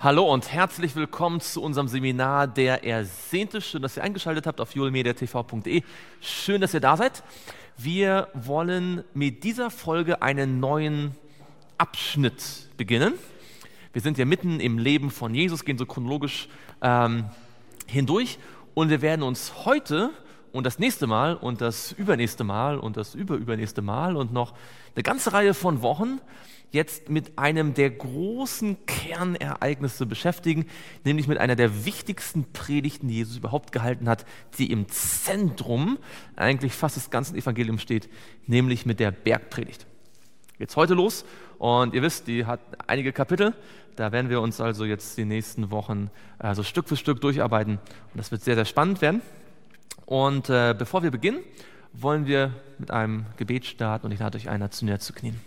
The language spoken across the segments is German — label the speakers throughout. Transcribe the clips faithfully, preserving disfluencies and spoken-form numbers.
Speaker 1: Hallo und herzlich willkommen zu unserem Seminar Der Ersehnte. Schön, dass ihr eingeschaltet habt auf julmediatv punkt de. Schön, dass ihr da seid. Wir wollen mit dieser Folge einen neuen Abschnitt beginnen. Wir sind ja mitten im Leben von Jesus, gehen so chronologisch ähm, hindurch und wir werden uns heute und das nächste Mal und das übernächste Mal und das überübernächste Mal und noch eine ganze Reihe von Wochen jetzt mit einem der großen Kernereignisse beschäftigen, nämlich mit einer der wichtigsten Predigten, die Jesus überhaupt gehalten hat, die im Zentrum eigentlich fast des ganzen Evangeliums steht, nämlich mit der Bergpredigt. Geht's heute los und ihr wisst, die hat einige Kapitel, da werden wir uns also jetzt die nächsten Wochen äh, so Stück für Stück durcharbeiten und das wird sehr, sehr spannend werden. Und äh, bevor wir beginnen, wollen wir mit einem Gebet starten und ich lade euch ein, dazu näher zu knien.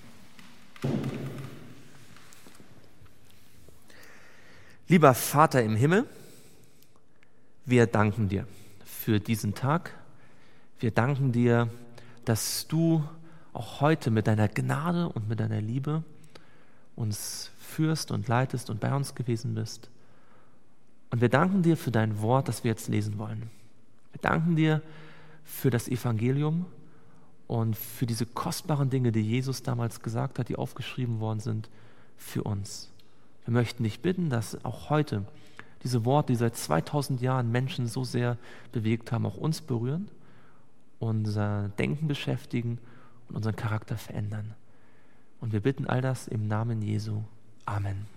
Speaker 1: Lieber Vater im Himmel, wir danken dir für diesen Tag. Wir danken dir, dass du auch heute mit deiner Gnade und mit deiner Liebe uns führst und leitest und bei uns gewesen bist. Und wir danken dir für dein Wort, das wir jetzt lesen wollen. Wir danken dir für das Evangelium und für diese kostbaren Dinge, die Jesus damals gesagt hat, die aufgeschrieben worden sind, für uns. Wir möchten dich bitten, dass auch heute diese Worte, die seit zweitausend Jahren Menschen so sehr bewegt haben, auch uns berühren, unser Denken beschäftigen und unseren Charakter verändern. Und wir bitten all das im Namen Jesu. Amen.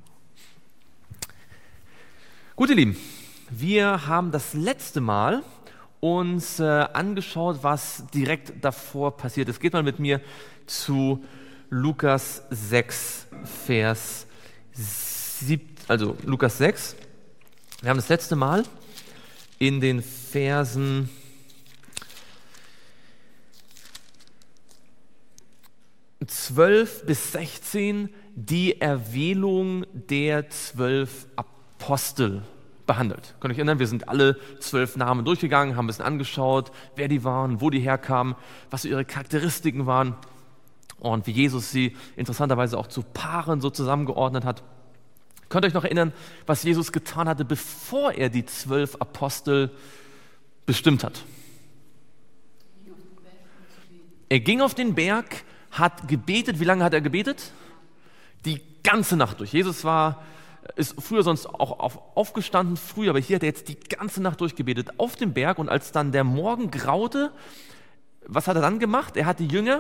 Speaker 1: Gut, ihr Lieben, wir haben das letzte Mal uns äh, angeschaut, was direkt davor passiert ist. Geht mal mit mir zu Lukas sechs, Vers sieben, also Lukas sechs. Wir haben das letzte Mal in den Versen zwölf bis sechzehn die Erwählung der zwölf Apostel behandelt. Könnt ihr euch erinnern, wir sind alle zwölf Namen durchgegangen, haben ein bisschen angeschaut, wer die waren, wo die herkamen, was so ihre Charakteristiken waren und wie Jesus sie interessanterweise auch zu Paaren so zusammengeordnet hat. Könnt ihr euch noch erinnern, was Jesus getan hatte, bevor er die zwölf Apostel bestimmt hat? Er ging auf den Berg, hat gebetet. Wie lange hat er gebetet? Die ganze Nacht durch. Jesus war ist früher sonst auch auf, aufgestanden, früh, aber hier hat er jetzt die ganze Nacht durchgebetet auf dem Berg und als dann der Morgen graute, was hat er dann gemacht? Er hat die Jünger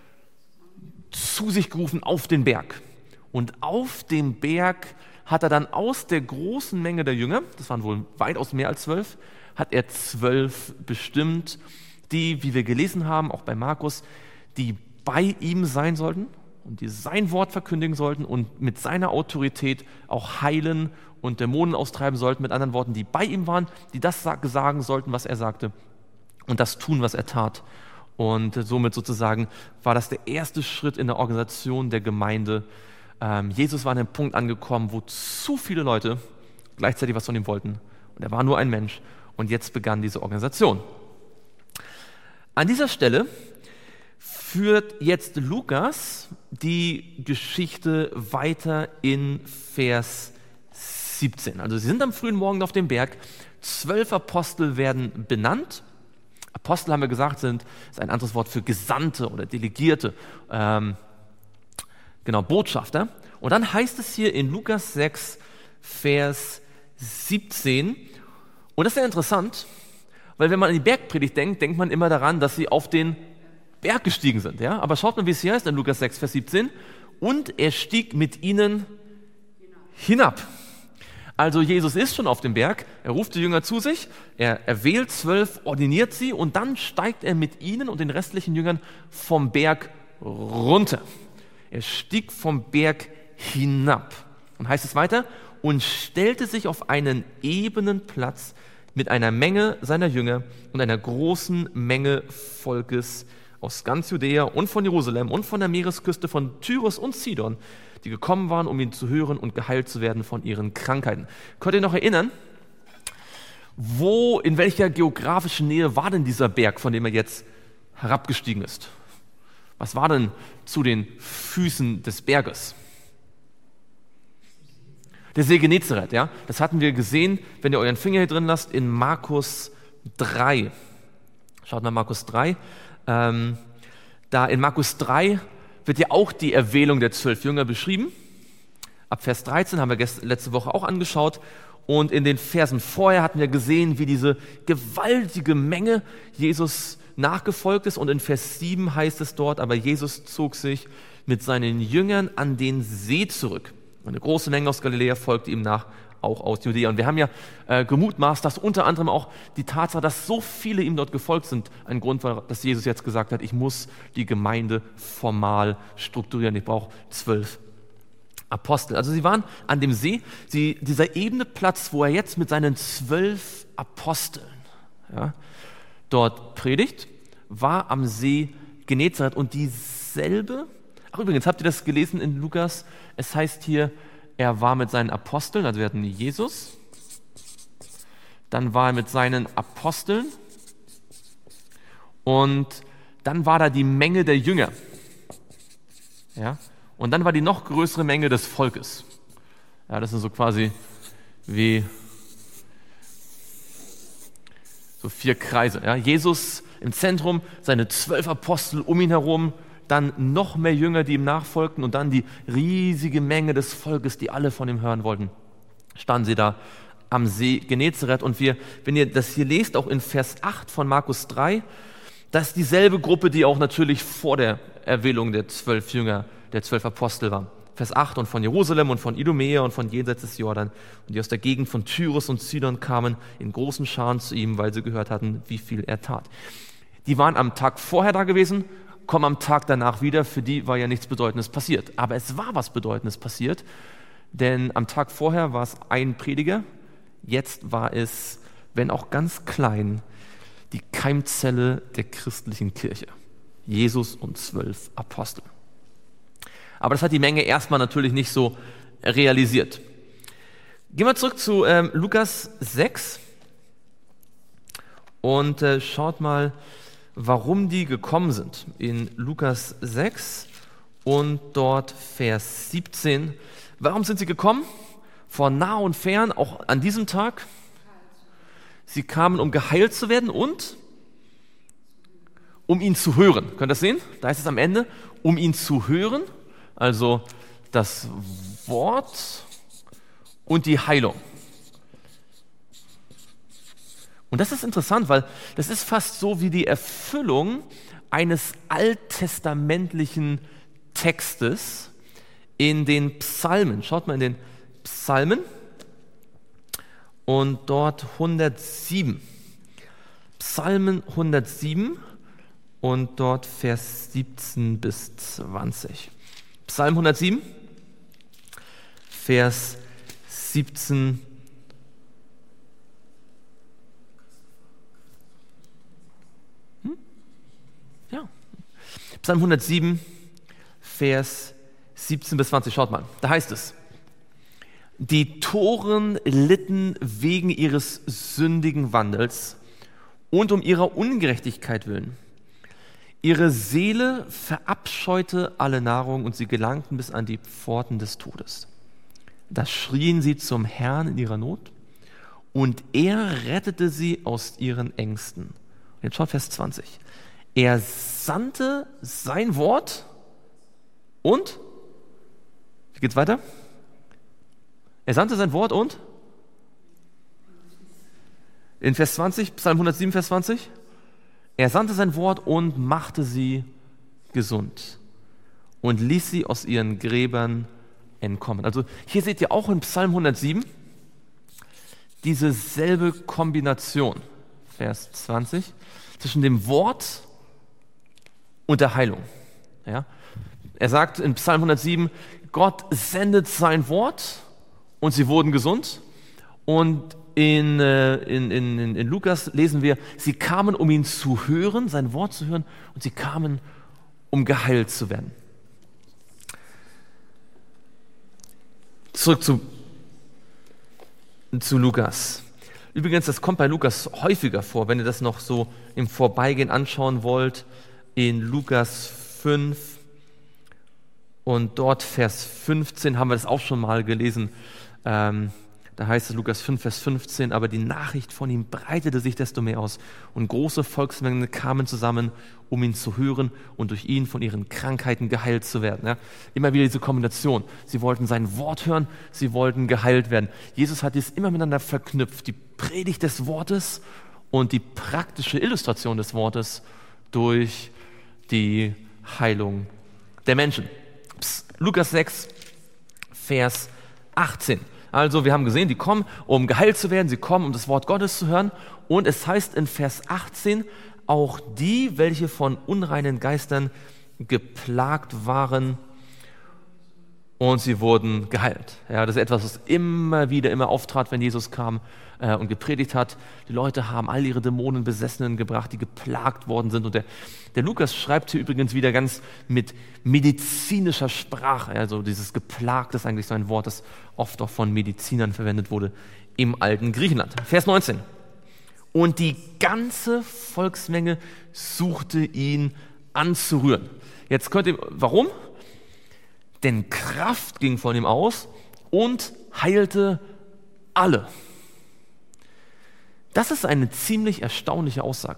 Speaker 1: zu sich gerufen auf den Berg. Und auf dem Berg hat er dann aus der großen Menge der Jünger, das waren wohl weitaus mehr als zwölf, hat er zwölf bestimmt, die, wie wir gelesen haben, auch bei Markus, die bei ihm sein sollten und die sein Wort verkündigen sollten und mit seiner Autorität auch heilen und Dämonen austreiben sollten, mit anderen Worten, die bei ihm waren, die das sagen sollten, was er sagte und das tun, was er tat. Und somit sozusagen war das der erste Schritt in der Organisation der Gemeinde. Ähm, Jesus war an einem Punkt angekommen, wo zu viele Leute gleichzeitig was von ihm wollten und er war nur ein Mensch und jetzt begann diese Organisation. An dieser Stelle führt jetzt Lukas die Geschichte weiter in Vers siebzehn. Also sie sind am frühen Morgen auf dem Berg, zwölf Apostel werden benannt. Apostel, haben wir gesagt, sind ist ein anderes Wort für Gesandte oder Delegierte, ähm, genau, Botschafter. Und dann heißt es hier in Lukas sechs, Vers siebzehn, und das ist sehr interessant, weil wenn man an die Bergpredigt denkt, denkt man immer daran, dass sie auf den Berg gestiegen sind, ja? Aber schaut mal, wie es hier heißt in Lukas sechs, Vers siebzehn. Und er stieg mit ihnen hinab. Also Jesus ist schon auf dem Berg, er ruft die Jünger zu sich, er erwählt zwölf, ordiniert sie und dann steigt er mit ihnen und den restlichen Jüngern vom Berg runter. Er stieg vom Berg hinab. Und heißt es weiter, und stellte sich auf einen ebenen Platz mit einer Menge seiner Jünger und einer großen Menge Volkes aus ganz Judäa und von Jerusalem und von der Meeresküste von Tyrus und Sidon, die gekommen waren, um ihn zu hören und geheilt zu werden von ihren Krankheiten. Könnt ihr noch erinnern, wo, in welcher geografischen Nähe war denn dieser Berg, von dem er jetzt herabgestiegen ist? Was war denn zu den Füßen des Berges? Der See Genezareth, ja, das hatten wir gesehen, wenn ihr euren Finger hier drin lasst, in Markus drei. Schaut mal Markus drei. Ähm, da in Markus drei wird ja auch die Erwählung der zwölf Jünger beschrieben. Ab Vers dreizehn haben wir gest- letzte Woche auch angeschaut. Und in den Versen vorher hatten wir gesehen, wie diese gewaltige Menge Jesus nachgefolgt ist. Und in Vers sieben heißt es dort, aber Jesus zog sich mit seinen Jüngern an den See zurück. Eine große Menge aus Galiläa folgte ihm nach, auch aus Judäa. Und wir haben ja äh, gemutmaßt, dass unter anderem auch die Tatsache, dass so viele ihm dort gefolgt sind, ein Grund war, dass Jesus jetzt gesagt hat, ich muss die Gemeinde formal strukturieren. Ich brauche zwölf Apostel. Also sie waren an dem See, sie, dieser ebene Platz, wo er jetzt mit seinen zwölf Aposteln ja, dort predigt, war am See Genezareth. Und dieselbe, ach übrigens, habt ihr das gelesen in Lukas? Es heißt hier, er war mit seinen Aposteln, also wir hatten Jesus, dann war er mit seinen Aposteln und dann war da die Menge der Jünger. Ja? Und dann war die noch größere Menge des Volkes. Ja, das sind so quasi wie so vier Kreise. Ja? Jesus im Zentrum, seine zwölf Apostel um ihn herum, dann noch mehr Jünger, die ihm nachfolgten und dann die riesige Menge des Volkes, die alle von ihm hören wollten. Standen sie da am See Genezareth. Und wir, wenn ihr das hier lest, auch in Vers acht von Markus drei, das ist dieselbe Gruppe, die auch natürlich vor der Erwählung der zwölf Jünger, der zwölf Apostel war. Vers acht, und von Jerusalem und von Idumea und von jenseits des Jordan und die aus der Gegend von Tyrus und Sidon kamen in großen Scharen zu ihm, weil sie gehört hatten, wie viel er tat. Die waren am Tag vorher da gewesen, kommen am Tag danach wieder, für die war ja nichts Bedeutendes passiert. Aber es war was Bedeutendes passiert, denn am Tag vorher war es ein Prediger, jetzt war es, wenn auch ganz klein, die Keimzelle der christlichen Kirche. Jesus und zwölf Apostel. Aber das hat die Menge erstmal natürlich nicht so realisiert. Gehen wir zurück zu ähm, Lukas sechs und äh, schaut mal, warum die gekommen sind. In Lukas sechs und dort Vers siebzehn. Warum sind sie gekommen? Von nah und fern, auch an diesem Tag. Sie kamen, um geheilt zu werden und um ihn zu hören. Könnt ihr das sehen? Da heißt es am Ende, um ihn zu hören. Also das Wort und die Heilung. Und das ist interessant, weil das ist fast so wie die Erfüllung eines alttestamentlichen Textes in den Psalmen. Schaut mal in den Psalmen und dort hundertsieben. Psalmen hundertsieben und dort Vers siebzehn bis zwanzig. Psalm hundertsieben, Vers siebzehn hm? Ja. Psalm hundertsieben, Vers siebzehn bis zwanzig. Schaut mal, da heißt es: Die Toren litten wegen ihres sündigen Wandels und um ihrer Ungerechtigkeit willen. Ihre Seele verabscheute alle Nahrung und sie gelangten bis an die Pforten des Todes. Da schrien sie zum Herrn in ihrer Not und er rettete sie aus ihren Ängsten. Und jetzt schaut Vers zwanzig. Er sandte sein Wort und, wie geht's weiter? Er sandte sein Wort und? In Vers zwanzig, Psalm hundertsieben, Vers zwanzig. Er sandte sein Wort und machte sie gesund und ließ sie aus ihren Gräbern entkommen. Also hier seht ihr auch in Psalm hundertsieben diese selbe Kombination, Vers zwanzig, zwischen dem Wort und der Heilung. Ja? Er sagt in Psalm hundertsieben, Gott sendet sein Wort und sie wurden gesund. Und in, in, in, in Lukas lesen wir, sie kamen, um ihn zu hören, sein Wort zu hören, und sie kamen, um geheilt zu werden. Zurück zu, zu Lukas. Übrigens, das kommt bei Lukas häufiger vor, wenn ihr das noch so im Vorbeigehen anschauen wollt, in Lukas fünf und dort Vers fünfzehn haben wir das auch schon mal gelesen. Ähm, da heißt es Lukas fünf, Vers fünfzehn, aber die Nachricht von ihm breitete sich desto mehr aus und große Volksmengen kamen zusammen, um ihn zu hören und durch ihn von ihren Krankheiten geheilt zu werden. Ja? Immer wieder diese Kombination. Sie wollten sein Wort hören, sie wollten geheilt werden. Jesus hat dies immer miteinander verknüpft. Die Predigt des Wortes und die praktische Illustration des Wortes durch die Heilung der Menschen. Psst, Lukas sechs, Vers achtzehn. Also wir haben gesehen, die kommen, um geheilt zu werden, sie kommen, um das Wort Gottes zu hören. Und es heißt in Vers achtzehn, auch die, welche von unreinen Geistern geplagt waren, und sie wurden geheilt. Ja, das ist etwas, was immer wieder, immer auftrat, wenn Jesus kam äh, und gepredigt hat. Die Leute haben all ihre Dämonenbesessenen gebracht, die geplagt worden sind. Und der, der Lukas schreibt hier übrigens wieder ganz mit medizinischer Sprache. Also dieses geplagt ist eigentlich so ein Wort, das oft auch von Medizinern verwendet wurde im alten Griechenland. Vers neunzehn. Und die ganze Volksmenge suchte ihn anzurühren. Jetzt könnt ihr, warum? Denn Kraft ging von ihm aus und heilte alle. Das ist eine ziemlich erstaunliche Aussage.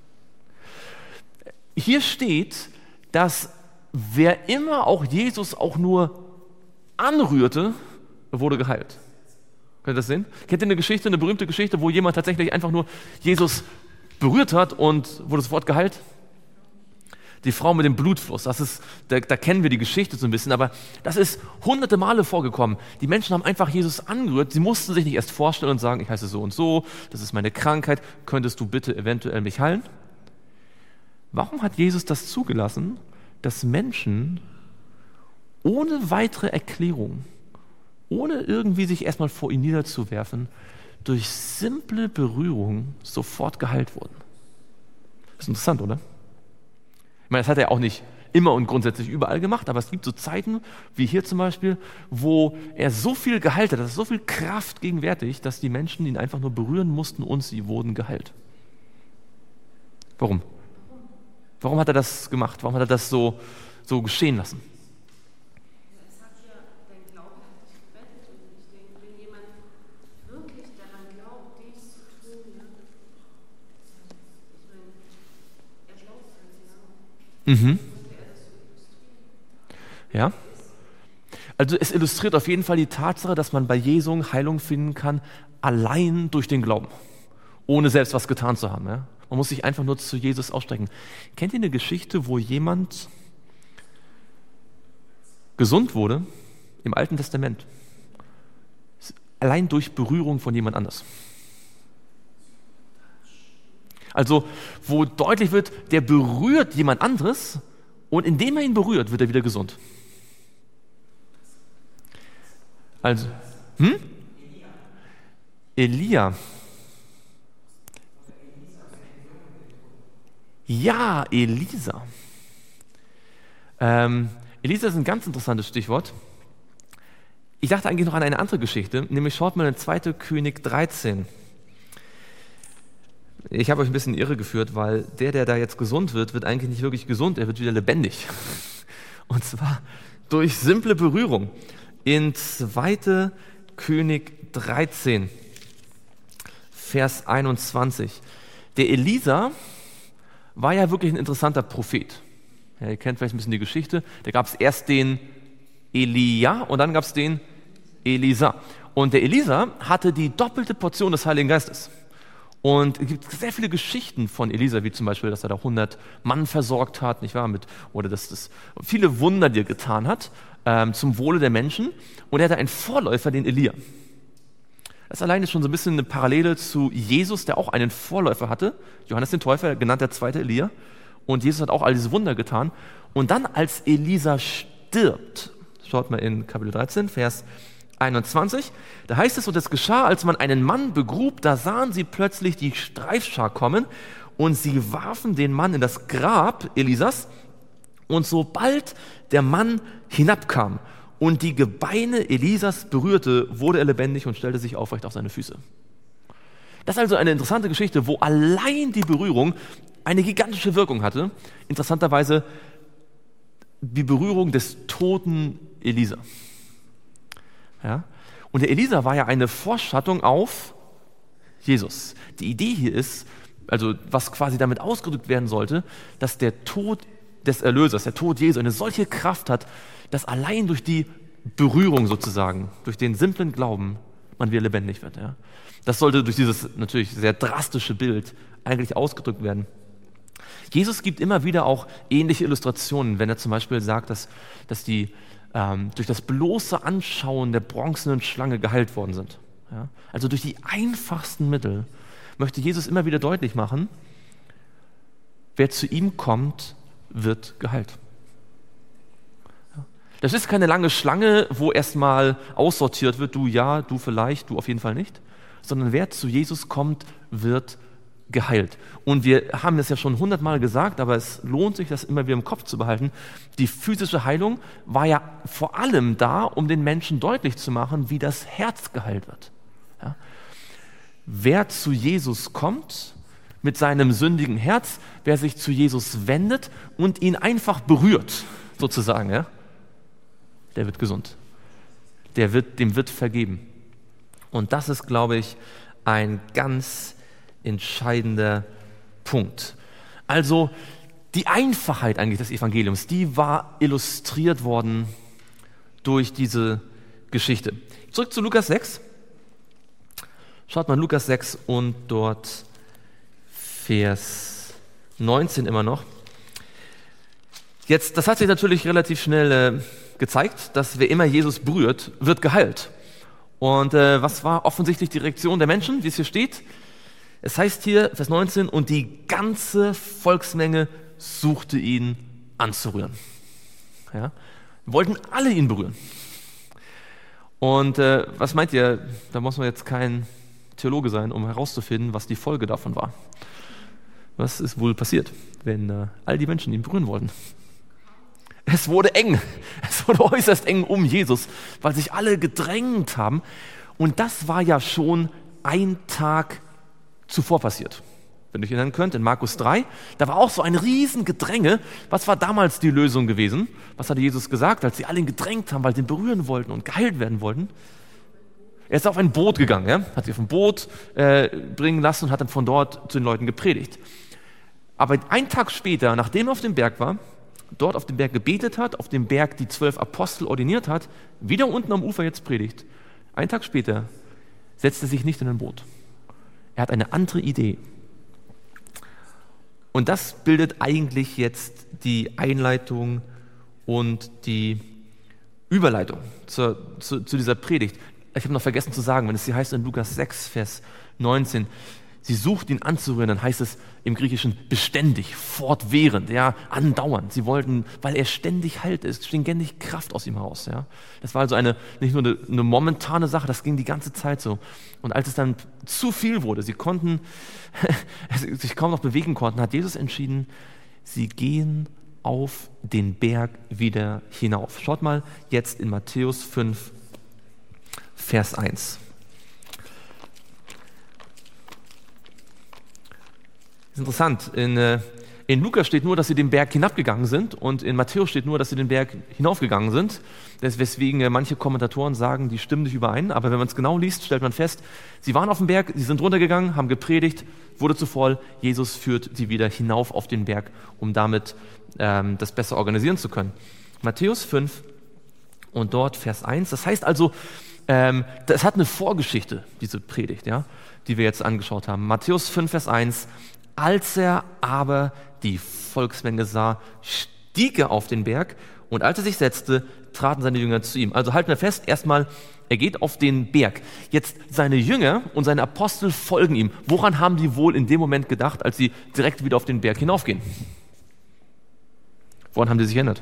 Speaker 1: Hier steht, dass wer immer auch Jesus auch nur anrührte, wurde geheilt. Könnt ihr das sehen? Kennt ihr eine Geschichte, eine berühmte Geschichte, wo jemand tatsächlich einfach nur Jesus berührt hat und wurde sofort geheilt? Die Frau mit dem Blutfluss, das ist, da, da kennen wir die Geschichte so ein bisschen, aber das ist hunderte Male vorgekommen. Die Menschen haben einfach Jesus angerührt, sie mussten sich nicht erst vorstellen und sagen, ich heiße so und so, das ist meine Krankheit, könntest du bitte eventuell mich heilen? Warum hat Jesus das zugelassen, dass Menschen ohne weitere Erklärung, ohne irgendwie sich erstmal vor ihn niederzuwerfen, durch simple Berührung sofort geheilt wurden? Das ist interessant, oder? Ich meine, das hat er auch nicht immer und grundsätzlich überall gemacht, aber es gibt so Zeiten, wie hier zum Beispiel, wo er so viel geheilt hat, dass so viel Kraft gegenwärtig, dass die Menschen ihn einfach nur berühren mussten und sie wurden geheilt. Warum? Warum hat er das gemacht? Warum hat er das so, so geschehen lassen?
Speaker 2: Es hat ja, dein Glaube hat dich gerettet und ich denke, wenn jemand wirklich daran glaubt, dies zu tun, ja, ich meine, er glaubt es ja.
Speaker 1: Mhm. Ja. Also es illustriert auf jeden Fall die Tatsache, dass man bei Jesu Heilung finden kann, allein durch den Glauben, ohne selbst was getan zu haben. Ja? Man muss sich einfach nur zu Jesus ausstrecken. Kennt ihr eine Geschichte, wo jemand gesund wurde im Alten Testament? Allein durch Berührung von jemand anders. Also, wo deutlich wird, der berührt jemand anderes und indem er ihn berührt, wird er wieder gesund. Also, hm? Elia. Ja, Elisa. Ähm, Elisa ist ein ganz interessantes Stichwort. Ich dachte eigentlich noch an eine andere Geschichte, nämlich schaut mal in zweiter König dreizehn. Ich habe euch ein bisschen irre geführt, weil der, der da jetzt gesund wird, wird eigentlich nicht wirklich gesund, er wird wieder lebendig. Und zwar durch simple Berührung. In zweiter König dreizehn, Vers einundzwanzig. Der Elisa war ja wirklich ein interessanter Prophet. Ja, ihr kennt vielleicht ein bisschen die Geschichte. Da gab es erst den Elia und dann gab es den Elisa. Und der Elisa hatte die doppelte Portion des Heiligen Geistes. Und es gibt sehr viele Geschichten von Elisa, wie zum Beispiel, dass er da hundert Mann versorgt hat, nicht wahr? Mit, oder dass das viele Wunder, die er getan hat, ähm, zum Wohle der Menschen. Und er hatte einen Vorläufer, den Elia. Das allein ist schon so ein bisschen eine Parallele zu Jesus, der auch einen Vorläufer hatte. Johannes den Täufer, genannt der zweite Elia. Und Jesus hat auch all diese Wunder getan. Und dann, als Elisa stirbt, schaut mal in Kapitel dreizehn, Vers einundzwanzig, da heißt es, und es geschah, als man einen Mann begrub, da sahen sie plötzlich die Streifschar kommen und sie warfen den Mann in das Grab Elisas und sobald der Mann hinabkam und die Gebeine Elisas berührte, wurde er lebendig und stellte sich aufrecht auf seine Füße. Das ist also eine interessante Geschichte, wo allein die Berührung eine gigantische Wirkung hatte. Interessanterweise die Berührung des toten Elisa. Ja? Und der Elisa war ja eine Vorschattung auf Jesus. Die Idee hier ist, also was quasi damit ausgedrückt werden sollte, dass der Tod des Erlösers, der Tod Jesu, eine solche Kraft hat, dass allein durch die Berührung sozusagen, durch den simplen Glauben, man wieder lebendig wird. Ja? Das sollte durch dieses natürlich sehr drastische Bild eigentlich ausgedrückt werden. Jesus gibt immer wieder auch ähnliche Illustrationen, wenn er zum Beispiel sagt, dass, dass die ähm, durch das bloße Anschauen der bronzenen Schlange geheilt worden sind. Ja? Also durch die einfachsten Mittel möchte Jesus immer wieder deutlich machen, wer zu ihm kommt, wird geheilt. Ja? Das ist keine lange Schlange, wo erstmal aussortiert wird, du ja, du vielleicht, du auf jeden Fall nicht, sondern wer zu Jesus kommt, wird geheilt. Und wir haben das ja schon hundertmal gesagt, aber es lohnt sich, das immer wieder im Kopf zu behalten. Die physische Heilung war ja vor allem da, um den Menschen deutlich zu machen, wie das Herz geheilt wird. Ja? Wer zu Jesus kommt mit seinem sündigen Herz, wer sich zu Jesus wendet und ihn einfach berührt, sozusagen, ja, der wird gesund. Der wird, dem wird vergeben. Und das ist, glaube ich, ein ganz entscheidender Punkt. Also die Einfachheit eigentlich des Evangeliums, die war illustriert worden durch diese Geschichte. Zurück zu Lukas sechs. Schaut mal Lukas sechs und dort Vers neunzehn immer noch. Jetzt, das hat sich natürlich relativ schnell äh, gezeigt, dass wer immer Jesus berührt, wird geheilt. Und äh, was war offensichtlich die Reaktion der Menschen, wie es hier steht? Es heißt hier, Vers neunzehn, und die ganze Volksmenge suchte ihn anzurühren. Ja? Wollten alle ihn berühren. Und äh, was meint ihr, da muss man jetzt kein Theologe sein, um herauszufinden, was die Folge davon war. Was ist wohl passiert, wenn äh, all die Menschen ihn berühren wollten? Es wurde eng, es wurde äußerst eng um Jesus, weil sich alle gedrängt haben. Und das war ja schon ein Tag zuvor passiert. Wenn ihr euch erinnern könnt, in Markus drei, da war auch so ein Riesengedränge. Was war damals die Lösung gewesen? Was hatte Jesus gesagt, als sie alle ihn gedrängt haben, weil sie ihn berühren wollten und geheilt werden wollten? Er ist auf ein Boot gegangen, ja? Hat sie auf ein Boot äh, bringen lassen und hat dann von dort zu den Leuten gepredigt. Aber einen Tag später, nachdem er auf dem Berg war, dort auf dem Berg gebetet hat, auf dem Berg die zwölf Apostel ordiniert hat, wieder unten am Ufer jetzt predigt, einen Tag später setzt er sich nicht in ein Boot. Er hat eine andere Idee. Und das bildet eigentlich jetzt die Einleitung und die Überleitung zur, zu, zu dieser Predigt. Ich habe noch vergessen zu sagen, wenn es hier heißt in Lukas sechs, Vers neunzehn, sie sucht ihn anzurühren, dann heißt es im Griechischen beständig, fortwährend, ja, andauernd. Sie wollten, weil er ständig heilt ist, ständig Kraft aus ihm heraus. Ja. Das war also eine, nicht nur eine, eine momentane Sache, das ging die ganze Zeit so. Und als es dann zu viel wurde, sie konnten, sich kaum noch bewegen konnten, hat Jesus entschieden, sie gehen auf den Berg wieder hinauf. Schaut mal jetzt in Matthäus fünf, Vers eins. Interessant, in, äh, in Lukas steht nur, dass sie den Berg hinabgegangen sind und in Matthäus steht nur, dass sie den Berg hinaufgegangen sind. Weswegen äh, manche Kommentatoren sagen, die stimmen nicht überein, aber wenn man es genau liest, stellt man fest, sie waren auf dem Berg, sie sind runtergegangen, haben gepredigt, wurde zu voll, Jesus führt sie wieder hinauf auf den Berg, um damit ähm, das besser organisieren zu können. Matthäus fünf und dort Vers eins, das heißt also, ähm, das hat eine Vorgeschichte, diese Predigt, ja, die wir jetzt angeschaut haben. Matthäus fünf, Vers eins, als er aber die Volksmenge sah, stieg er auf den Berg und als er sich setzte, traten seine Jünger zu ihm. Also halten wir fest, erstmal, er geht auf den Berg. Jetzt seine Jünger und seine Apostel folgen ihm. Woran haben die wohl in dem Moment gedacht, als sie direkt wieder auf den Berg hinaufgehen? Woran haben die sich erinnert?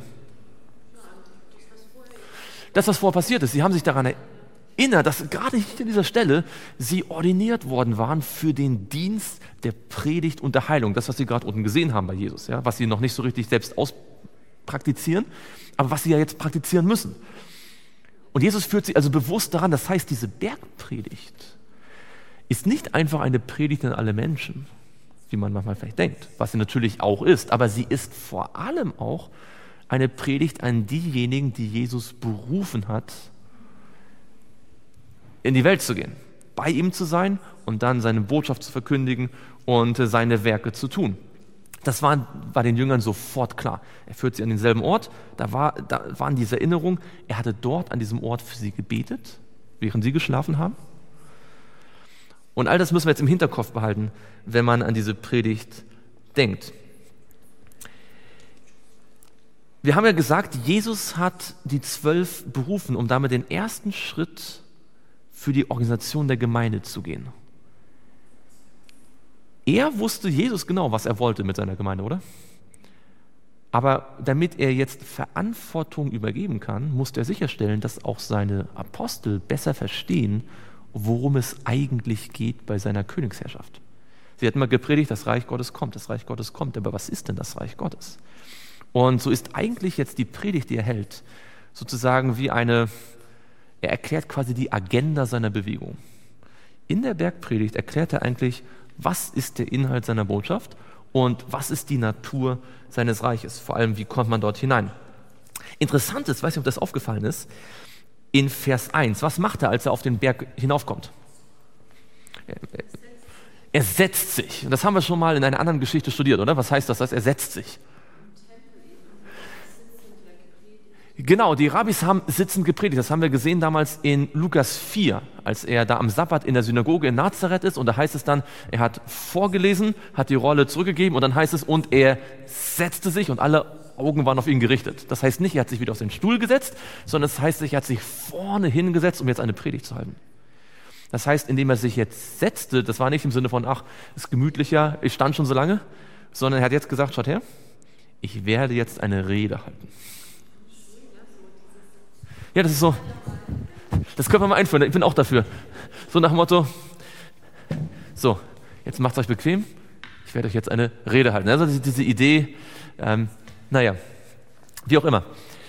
Speaker 1: Das, was vorher passiert ist. Sie haben sich daran erinnert, dass gerade hier an dieser Stelle sie ordiniert worden waren für den Dienst der Predigt und der Heilung. Das, was sie gerade unten gesehen haben bei Jesus, ja? Was sie noch nicht so richtig selbst auspraktizieren, aber was sie ja jetzt praktizieren müssen. Und Jesus führt sie also bewusst daran, das heißt, diese Bergpredigt ist nicht einfach eine Predigt an alle Menschen, wie man manchmal vielleicht denkt, was sie natürlich auch ist, aber sie ist vor allem auch eine Predigt an diejenigen, die Jesus berufen hat, in die Welt zu gehen, bei ihm zu sein und dann seine Botschaft zu verkündigen und äh, seine Werke zu tun. Das war bei den Jüngern sofort klar. Er führt sie an denselben Ort, da, war, da waren diese Erinnerungen, er hatte dort an diesem Ort für sie gebetet, während sie geschlafen haben. Und all das müssen wir jetzt im Hinterkopf behalten, wenn man an diese Predigt denkt. Wir haben ja gesagt, Jesus hat die Zwölf berufen, um damit den ersten Schritt für die Organisation der Gemeinde zu gehen. Er wusste Jesus genau, was er wollte mit seiner Gemeinde, oder? Aber damit er jetzt Verantwortung übergeben kann, musste er sicherstellen, dass auch seine Apostel besser verstehen, worum es eigentlich geht bei seiner Königsherrschaft. Sie hatten mal gepredigt, das Reich Gottes kommt, das Reich Gottes kommt. Aber was ist denn das Reich Gottes? Und so ist eigentlich jetzt die Predigt, die er hält, sozusagen wie eine, er erklärt quasi die Agenda seiner Bewegung. In der Bergpredigt erklärt er eigentlich, was ist der Inhalt seiner Botschaft und was ist die Natur seines Reiches? Vor allem, wie kommt man dort hinein? Interessant ist, weiß nicht, ob das aufgefallen ist, in Vers eins, was macht er, als er auf den Berg hinaufkommt? Er setzt sich. Und das haben wir schon mal in einer anderen Geschichte studiert, oder? Was heißt das? Das heißt, er setzt sich. Genau, die Rabbis haben sitzend gepredigt. Das haben wir gesehen damals in Lukas vier, als er da am Sabbat in der Synagoge in Nazareth ist. Und da heißt es dann, er hat vorgelesen, hat die Rolle zurückgegeben und dann heißt es, und er setzte sich und alle Augen waren auf ihn gerichtet. Das heißt nicht, er hat sich wieder auf den Stuhl gesetzt, sondern es heißt, er hat sich vorne hingesetzt, um jetzt eine Predigt zu halten. Das heißt, indem er sich jetzt setzte, das war nicht im Sinne von, ach, ist gemütlicher, ich stand schon so lange, sondern er hat jetzt gesagt, schaut her, ich werde jetzt eine Rede halten. Ja, das ist so, das können wir mal einführen, ich bin auch dafür. So nach dem Motto, so, jetzt macht's euch bequem, ich werde euch jetzt eine Rede halten. Also diese Idee, ähm, naja, wie auch immer.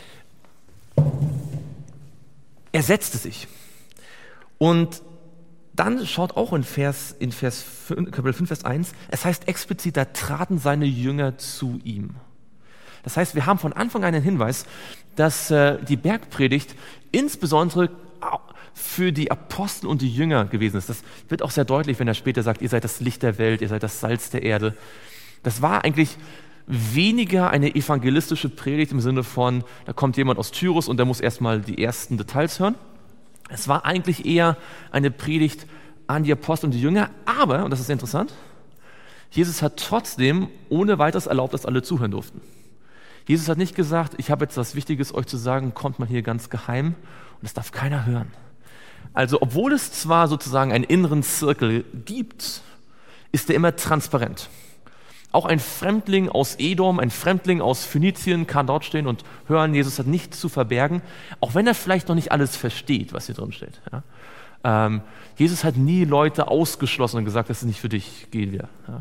Speaker 1: Er setzte sich. Und dann schaut auch in Vers, in Vers fünf, Kapitel fünf, Vers eins, es heißt explizit, da traten seine Jünger zu ihm. Das heißt, wir haben von Anfang an einen Hinweis, dass äh, die Bergpredigt insbesondere für die Apostel und die Jünger gewesen ist. Das wird auch sehr deutlich, wenn er später sagt, ihr seid das Licht der Welt, ihr seid das Salz der Erde. Das war eigentlich weniger eine evangelistische Predigt im Sinne von, da kommt jemand aus Tyrus und der muss erstmal die ersten Details hören. Es war eigentlich eher eine Predigt an die Apostel und die Jünger, aber, und das ist interessant, Jesus hat trotzdem ohne weiteres erlaubt, dass alle zuhören durften. Jesus hat nicht gesagt, ich habe jetzt was Wichtiges euch zu sagen, kommt mal hier ganz geheim und das darf keiner hören. Also obwohl es zwar sozusagen einen inneren Zirkel gibt, ist er immer transparent. Auch ein Fremdling aus Edom, ein Fremdling aus Phönizien kann dort stehen und hören, Jesus hat nichts zu verbergen, auch wenn er vielleicht noch nicht alles versteht, was hier drin steht. Ja? Ähm, Jesus hat nie Leute ausgeschlossen und gesagt, das ist nicht für dich, geh wieder. Ja?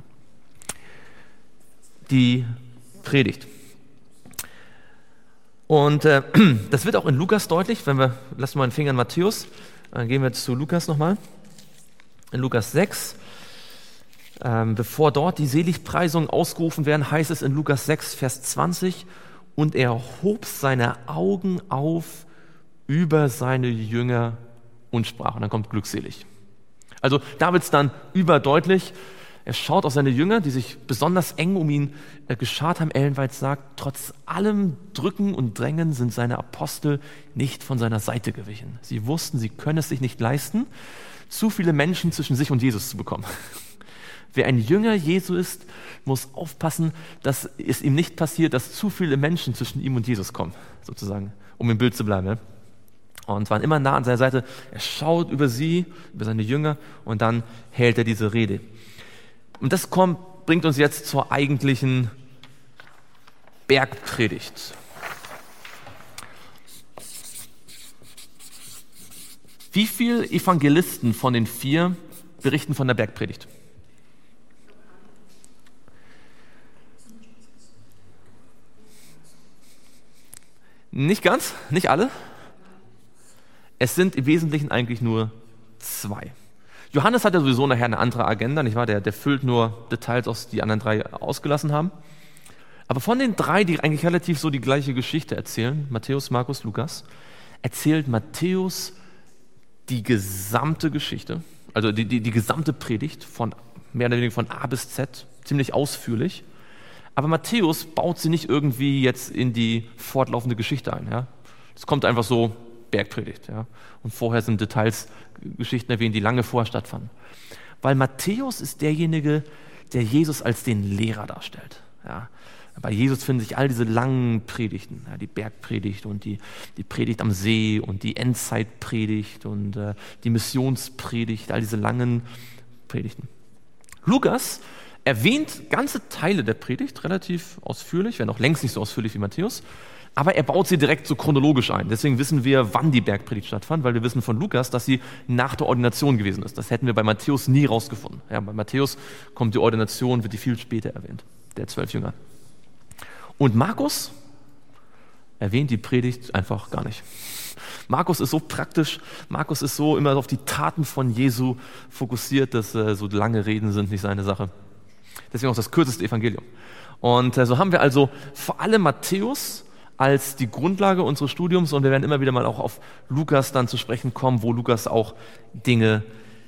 Speaker 1: Die Predigt. Und äh, das wird auch in Lukas deutlich, wenn wir, lassen wir einen Finger in Matthäus, dann gehen wir zu Lukas nochmal, in Lukas sechs. Ähm, bevor dort die Seligpreisungen ausgerufen werden, heißt es in Lukas sechs, Vers zwanzig, und er hob seine Augen auf über seine Jünger und sprach. Und dann kommt glückselig. Also da wird es dann überdeutlich. Er schaut auf seine Jünger, die sich besonders eng um ihn äh, geschart haben. Ellen White sagt, trotz allem Drücken und Drängen sind seine Apostel nicht von seiner Seite gewichen. Sie wussten, sie können es sich nicht leisten, zu viele Menschen zwischen sich und Jesus zu bekommen. Wer ein Jünger Jesu ist, muss aufpassen, dass es ihm nicht passiert, dass zu viele Menschen zwischen ihm und Jesus kommen, sozusagen, um im Bild zu bleiben. Ne? Und waren immer nah an seiner Seite. Er schaut über sie, über seine Jünger und dann hält er diese Rede. Und das kommt, bringt uns jetzt zur eigentlichen Bergpredigt. Wie viele Evangelisten von den vier berichten von der Bergpredigt? Nicht ganz, nicht alle. Es sind im Wesentlichen eigentlich nur zwei. Johannes hat ja sowieso nachher eine andere Agenda, nicht wahr? Der, der füllt nur Details aus, die anderen drei ausgelassen haben. Aber von den drei, die eigentlich relativ so die gleiche Geschichte erzählen, Matthäus, Markus, Lukas, erzählt Matthäus die gesamte Geschichte, also die, die, die gesamte Predigt von mehr oder weniger von A bis Z, ziemlich ausführlich. Aber Matthäus baut sie nicht irgendwie jetzt in die fortlaufende Geschichte ein. Ja? Es kommt einfach so, Bergpredigt. Ja? Und vorher sind Details, Geschichten erwähnt, die lange vorher stattfanden. Weil Matthäus ist derjenige, der Jesus als den Lehrer darstellt. Ja? Bei Jesus finden sich all diese langen Predigten, ja, die Bergpredigt und die, die Predigt am See und die Endzeitpredigt und äh, die Missionspredigt, all diese langen Predigten. Lukas erwähnt ganze Teile der Predigt relativ ausführlich, wenn auch längst nicht so ausführlich wie Matthäus, aber er baut sie direkt so chronologisch ein. Deswegen wissen wir, wann die Bergpredigt stattfand, weil wir wissen von Lukas, dass sie nach der Ordination gewesen ist. Das hätten wir bei Matthäus nie rausgefunden. Ja, bei Matthäus kommt die Ordination, wird die viel später erwähnt, der zwölf Jünger. Und Markus erwähnt die Predigt einfach gar nicht. Markus ist so praktisch, Markus ist so immer auf die Taten von Jesu fokussiert, dass äh, so lange Reden sind nicht seine Sache. Deswegen auch das kürzeste Evangelium. Und äh, so haben wir also vor allem Matthäus als die Grundlage unseres Studiums und wir werden immer wieder mal auch auf Lukas dann zu sprechen kommen, wo Lukas auch Dinge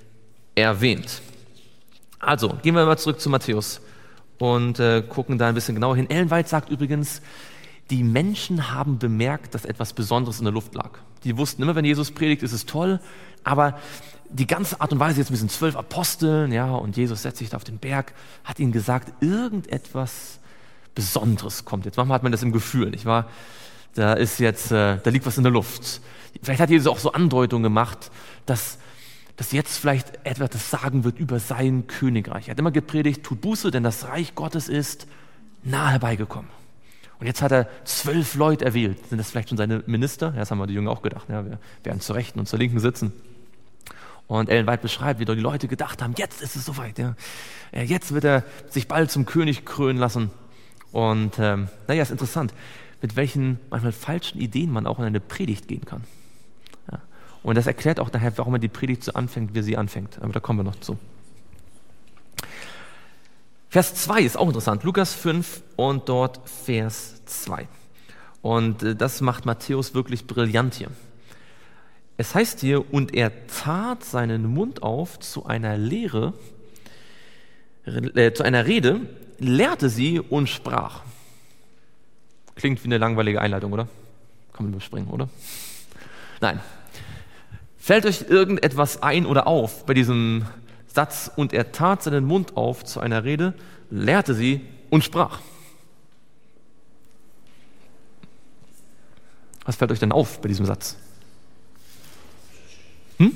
Speaker 1: erwähnt. Also, gehen wir mal zurück zu Matthäus und äh, gucken da ein bisschen genauer hin. Ellen White sagt übrigens, die Menschen haben bemerkt, dass etwas Besonderes in der Luft lag. Die wussten immer, wenn Jesus predigt, ist es toll, aber die ganze Art und Weise jetzt mit diesen zwölf Aposteln, ja, und Jesus setzt sich da auf den Berg, hat ihnen gesagt, irgendetwas Besonderes kommt jetzt. Manchmal hat man das im Gefühl, nicht wahr? Da ist jetzt, äh, da liegt was in der Luft. Vielleicht hat Jesus auch so Andeutungen gemacht, dass, dass jetzt vielleicht etwas das sagen wird über sein Königreich. Er hat immer gepredigt, tut Buße, denn das Reich Gottes ist nahe herbeigekommen. Und jetzt hat er zwölf Leute erwählt. Sind das vielleicht schon seine Minister? Ja, das haben wir die Jünger auch gedacht. Ja, wir werden zur Rechten und zur Linken sitzen. Und Ellen White beschreibt, wie dort die Leute gedacht haben, jetzt ist es soweit. Ja. Jetzt wird er sich bald zum König krönen lassen. Und ähm, naja, ist interessant, mit welchen manchmal falschen Ideen man auch in eine Predigt gehen kann. Ja. Und das erklärt auch daher, warum er die Predigt so anfängt, wie sie anfängt. Aber da kommen wir noch zu. Vers zwei ist auch interessant, Lukas fünf und dort Vers zwei. Und äh, das macht Matthäus wirklich brillant hier. Es heißt hier, und er tat seinen Mund auf zu einer Lehre, äh, zu einer Rede, lehrte sie und sprach. Klingt wie eine langweilige Einleitung, oder? Kann man überspringen, oder? Nein. Fällt euch irgendetwas ein oder auf bei diesem Satz, und er tat seinen Mund auf zu einer Rede, lehrte sie und sprach? Was fällt euch denn auf bei diesem Satz? Hm?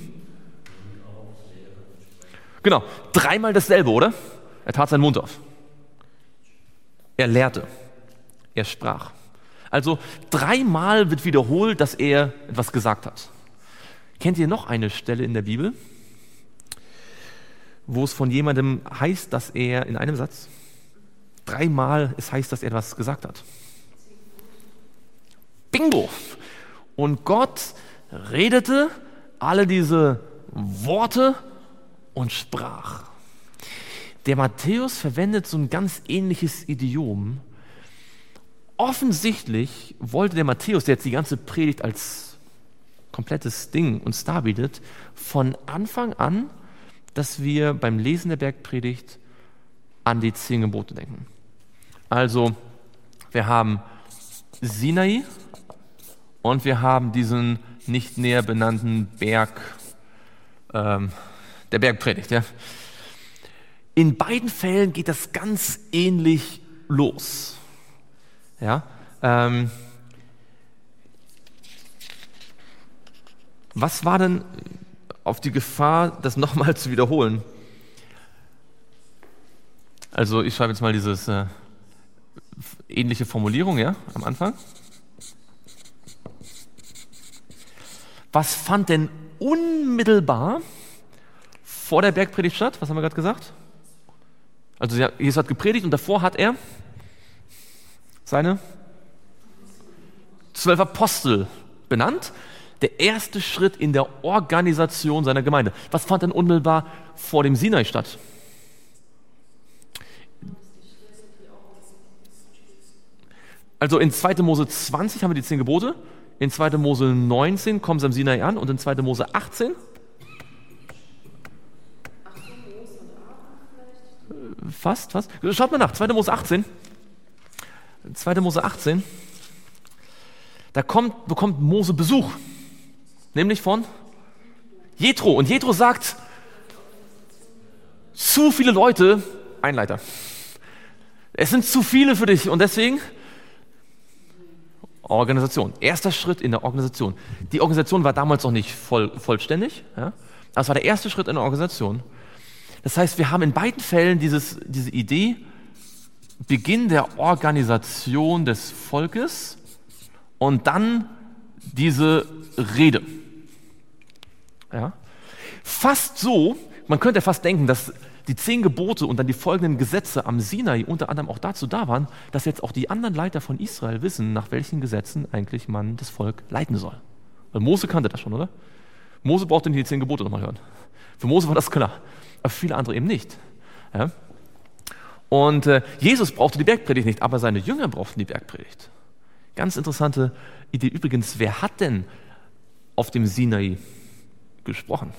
Speaker 1: Genau, dreimal dasselbe, oder? Er tat seinen Mund auf. Er lehrte. Er sprach. Also dreimal wird wiederholt, dass er etwas gesagt hat. Kennt ihr noch eine Stelle in der Bibel, wo es von jemandem heißt, dass er in einem Satz dreimal es heißt, dass er etwas gesagt hat? Bingo! Und Gott redete alle diese Worte und sprach. Der Matthäus verwendet so ein ganz ähnliches Idiom. Offensichtlich wollte der Matthäus, der jetzt die ganze Predigt als komplettes Ding uns darbietet, von Anfang an, dass wir beim Lesen der Bergpredigt an die zehn Gebote denken. Also, wir haben Sinai und wir haben diesen nicht näher benannten Berg, ähm, der Bergpredigt. Ja. In beiden Fällen geht das ganz ähnlich los. Ja, ähm, was war denn auf die Gefahr, das nochmal zu wiederholen? Also ich schreibe jetzt mal diese äh, ähnliche Formulierung, ja, am Anfang. Was fand denn unmittelbar vor der Bergpredigt statt? Was haben wir gerade gesagt? Also Jesus hat gepredigt und davor hat er seine zwölf Apostel benannt. Der erste Schritt in der Organisation seiner Gemeinde. Was fand denn unmittelbar vor dem Sinai statt? Also in zweiter Mose zwanzig haben wir die zehn Gebote, in zweiter Mose neunzehn kommen sie am Sinai an und in zweiter Mose achtzehn Fast, fast. Schaut mal nach, zweiter Mose achtzehn. zweiter Mose achtzehn. Da kommt, bekommt Mose Besuch. Nämlich von Jethro. Und Jethro sagt, zu viele Leute, Einleiter. Es sind zu viele für dich und deswegen Organisation. Erster Schritt in der Organisation. Die Organisation war damals noch nicht voll, vollständig. Ja? Das war der erste Schritt in der Organisation. Das heißt, wir haben in beiden Fällen dieses, diese Idee, Beginn der Organisation des Volkes und dann diese Rede. Ja? Fast so, man könnte fast denken, dass die zehn Gebote und dann die folgenden Gesetze am Sinai unter anderem auch dazu da waren, dass jetzt auch die anderen Leiter von Israel wissen, nach welchen Gesetzen eigentlich man das Volk leiten soll. Weil Mose kannte das schon, oder? Mose brauchte nicht die zehn Gebote nochmal hören. Für Mose war das klar, aber für viele andere eben nicht. Ja? Und äh, Jesus brauchte die Bergpredigt nicht, aber seine Jünger brauchten die Bergpredigt. Ganz interessante Idee. Übrigens, wer hat denn auf dem Sinai gesprochen?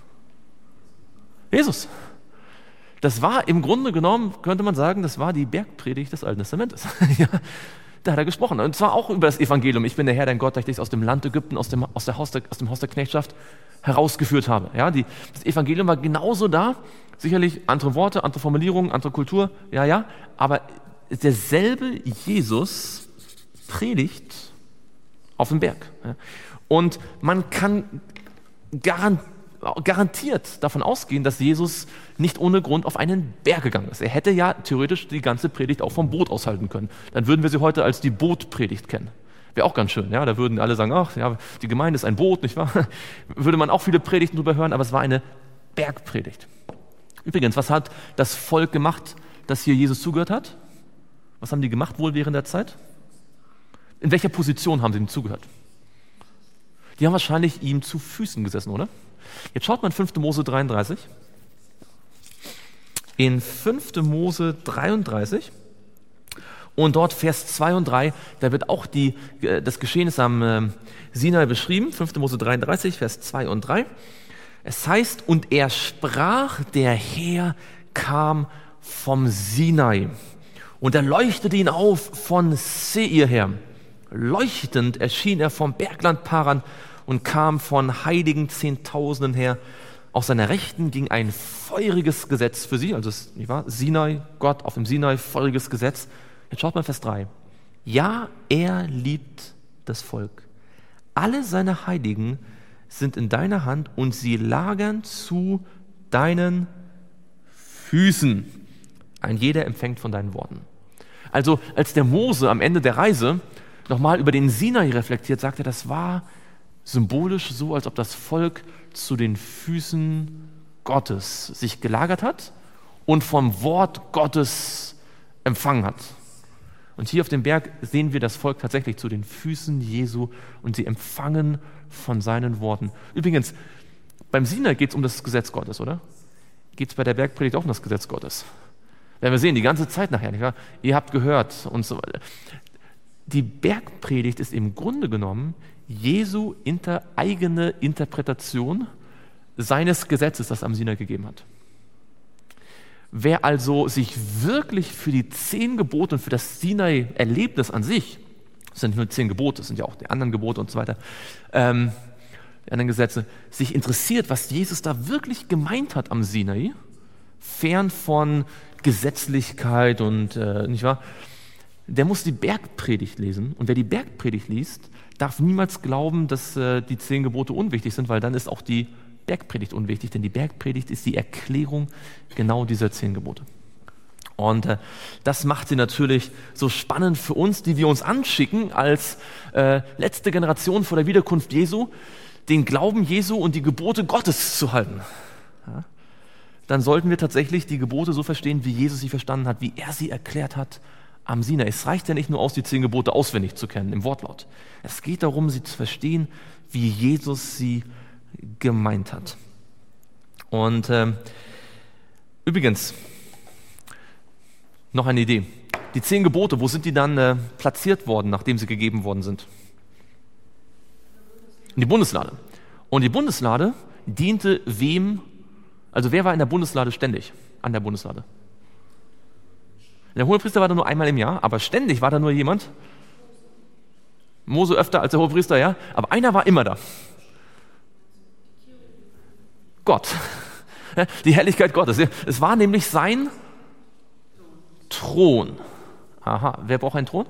Speaker 1: Jesus. Das war im Grunde genommen, könnte man sagen, das war die Bergpredigt des Alten Testamentes. Ja, da hat er gesprochen. Und zwar auch über das Evangelium. Ich bin der Herr, dein Gott, der dich aus dem Land Ägypten, aus dem, aus der Haus der, aus dem Haus der Knechtschaft herausgeführt habe. Ja, die, das Evangelium war genauso da. Sicherlich andere Worte, andere Formulierungen, andere Kultur. Ja, ja. Aber derselbe Jesus predigt auf dem Berg. Ja. Und man kann garantieren, garantiert davon ausgehen, dass Jesus nicht ohne Grund auf einen Berg gegangen ist. Er hätte ja theoretisch die ganze Predigt auch vom Boot aushalten können. Dann würden wir sie heute als die Bootpredigt kennen. Wäre auch ganz schön, ja. Da würden alle sagen, ach, ja, die Gemeinde ist ein Boot, nicht wahr? Würde man auch viele Predigten drüber hören, aber es war eine Bergpredigt. Übrigens, was hat das Volk gemacht, das hier Jesus zugehört hat? Was haben die gemacht wohl während der Zeit? In welcher Position haben sie ihm zugehört? Die haben wahrscheinlich ihm zu Füßen gesessen, oder? Jetzt schaut mal in fünfter Mose dreiunddreißig. In fünfter Mose dreiunddreißig und dort Vers zwei und drei, da wird auch die, das Geschehnis am äh, Sinai beschrieben. fünfter Mose dreiunddreißig, Vers zwei und drei. Es heißt, und er sprach, der Herr kam vom Sinai und er leuchtete ihn auf von Seir her. Leuchtend erschien er vom Bergland Paran und kam von heiligen Zehntausenden her. Aus seiner Rechten ging ein feuriges Gesetz für sie, also es, nicht wahr? Sinai, Gott auf dem Sinai, feuriges Gesetz. Jetzt schaut mal Vers drei. Ja, er liebt das Volk. Alle seine Heiligen sind in deiner Hand und sie lagern zu deinen Füßen. Ein jeder empfängt von deinen Worten. Also als der Mose am Ende der Reise nochmal über den Sinai reflektiert, sagt er, das war symbolisch so, als ob das Volk zu den Füßen Gottes sich gelagert hat und vom Wort Gottes empfangen hat. Und hier auf dem Berg sehen wir das Volk tatsächlich zu den Füßen Jesu und sie empfangen von seinen Worten. Übrigens, beim Sinai geht es um das Gesetz Gottes, oder? Geht es bei der Bergpredigt auch um das Gesetz Gottes? Werden wir sehen, die ganze Zeit nachher, nicht wahr? Ihr habt gehört und so weiter. Die Bergpredigt ist im Grunde genommen Jesu inter, eigene Interpretation seines Gesetzes, das er am Sinai gegeben hat. Wer also sich wirklich für die zehn Gebote und für das Sinai-Erlebnis an sich, das sind nicht nur zehn Gebote, das sind ja auch die anderen Gebote und so weiter, ähm, die anderen Gesetze, sich interessiert, was Jesus da wirklich gemeint hat am Sinai, fern von Gesetzlichkeit und, äh, nicht wahr, der muss die Bergpredigt lesen. Und wer die Bergpredigt liest, darf niemals glauben, dass äh, die zehn Gebote unwichtig sind, weil dann ist auch die Bergpredigt unwichtig, denn die Bergpredigt ist die Erklärung genau dieser zehn Gebote. Und äh, das macht sie natürlich so spannend für uns, die wir uns anschicken als äh, letzte Generation vor der Wiederkunft Jesu, den Glauben Jesu und die Gebote Gottes zu halten. Ja? Dann sollten wir tatsächlich die Gebote so verstehen, wie Jesus sie verstanden hat, wie er sie erklärt hat am Sinai. Es reicht ja nicht nur aus, die zehn Gebote auswendig zu kennen im Wortlaut. Es geht darum, sie zu verstehen, wie Jesus sie gemeint hat. Und äh, übrigens, noch eine Idee. Die zehn Gebote, wo sind die dann äh, platziert worden, nachdem sie gegeben worden sind? In die Bundeslade. Und die Bundeslade diente wem? Also wer war in der Bundeslade ständig? An der Bundeslade? Der Hohepriester war da nur einmal im Jahr, aber ständig war da nur jemand. Mose öfter als der Hohepriester, ja, aber einer war immer da. Gott. Die Herrlichkeit Gottes. Es war nämlich sein Thron. Aha, wer braucht einen Thron?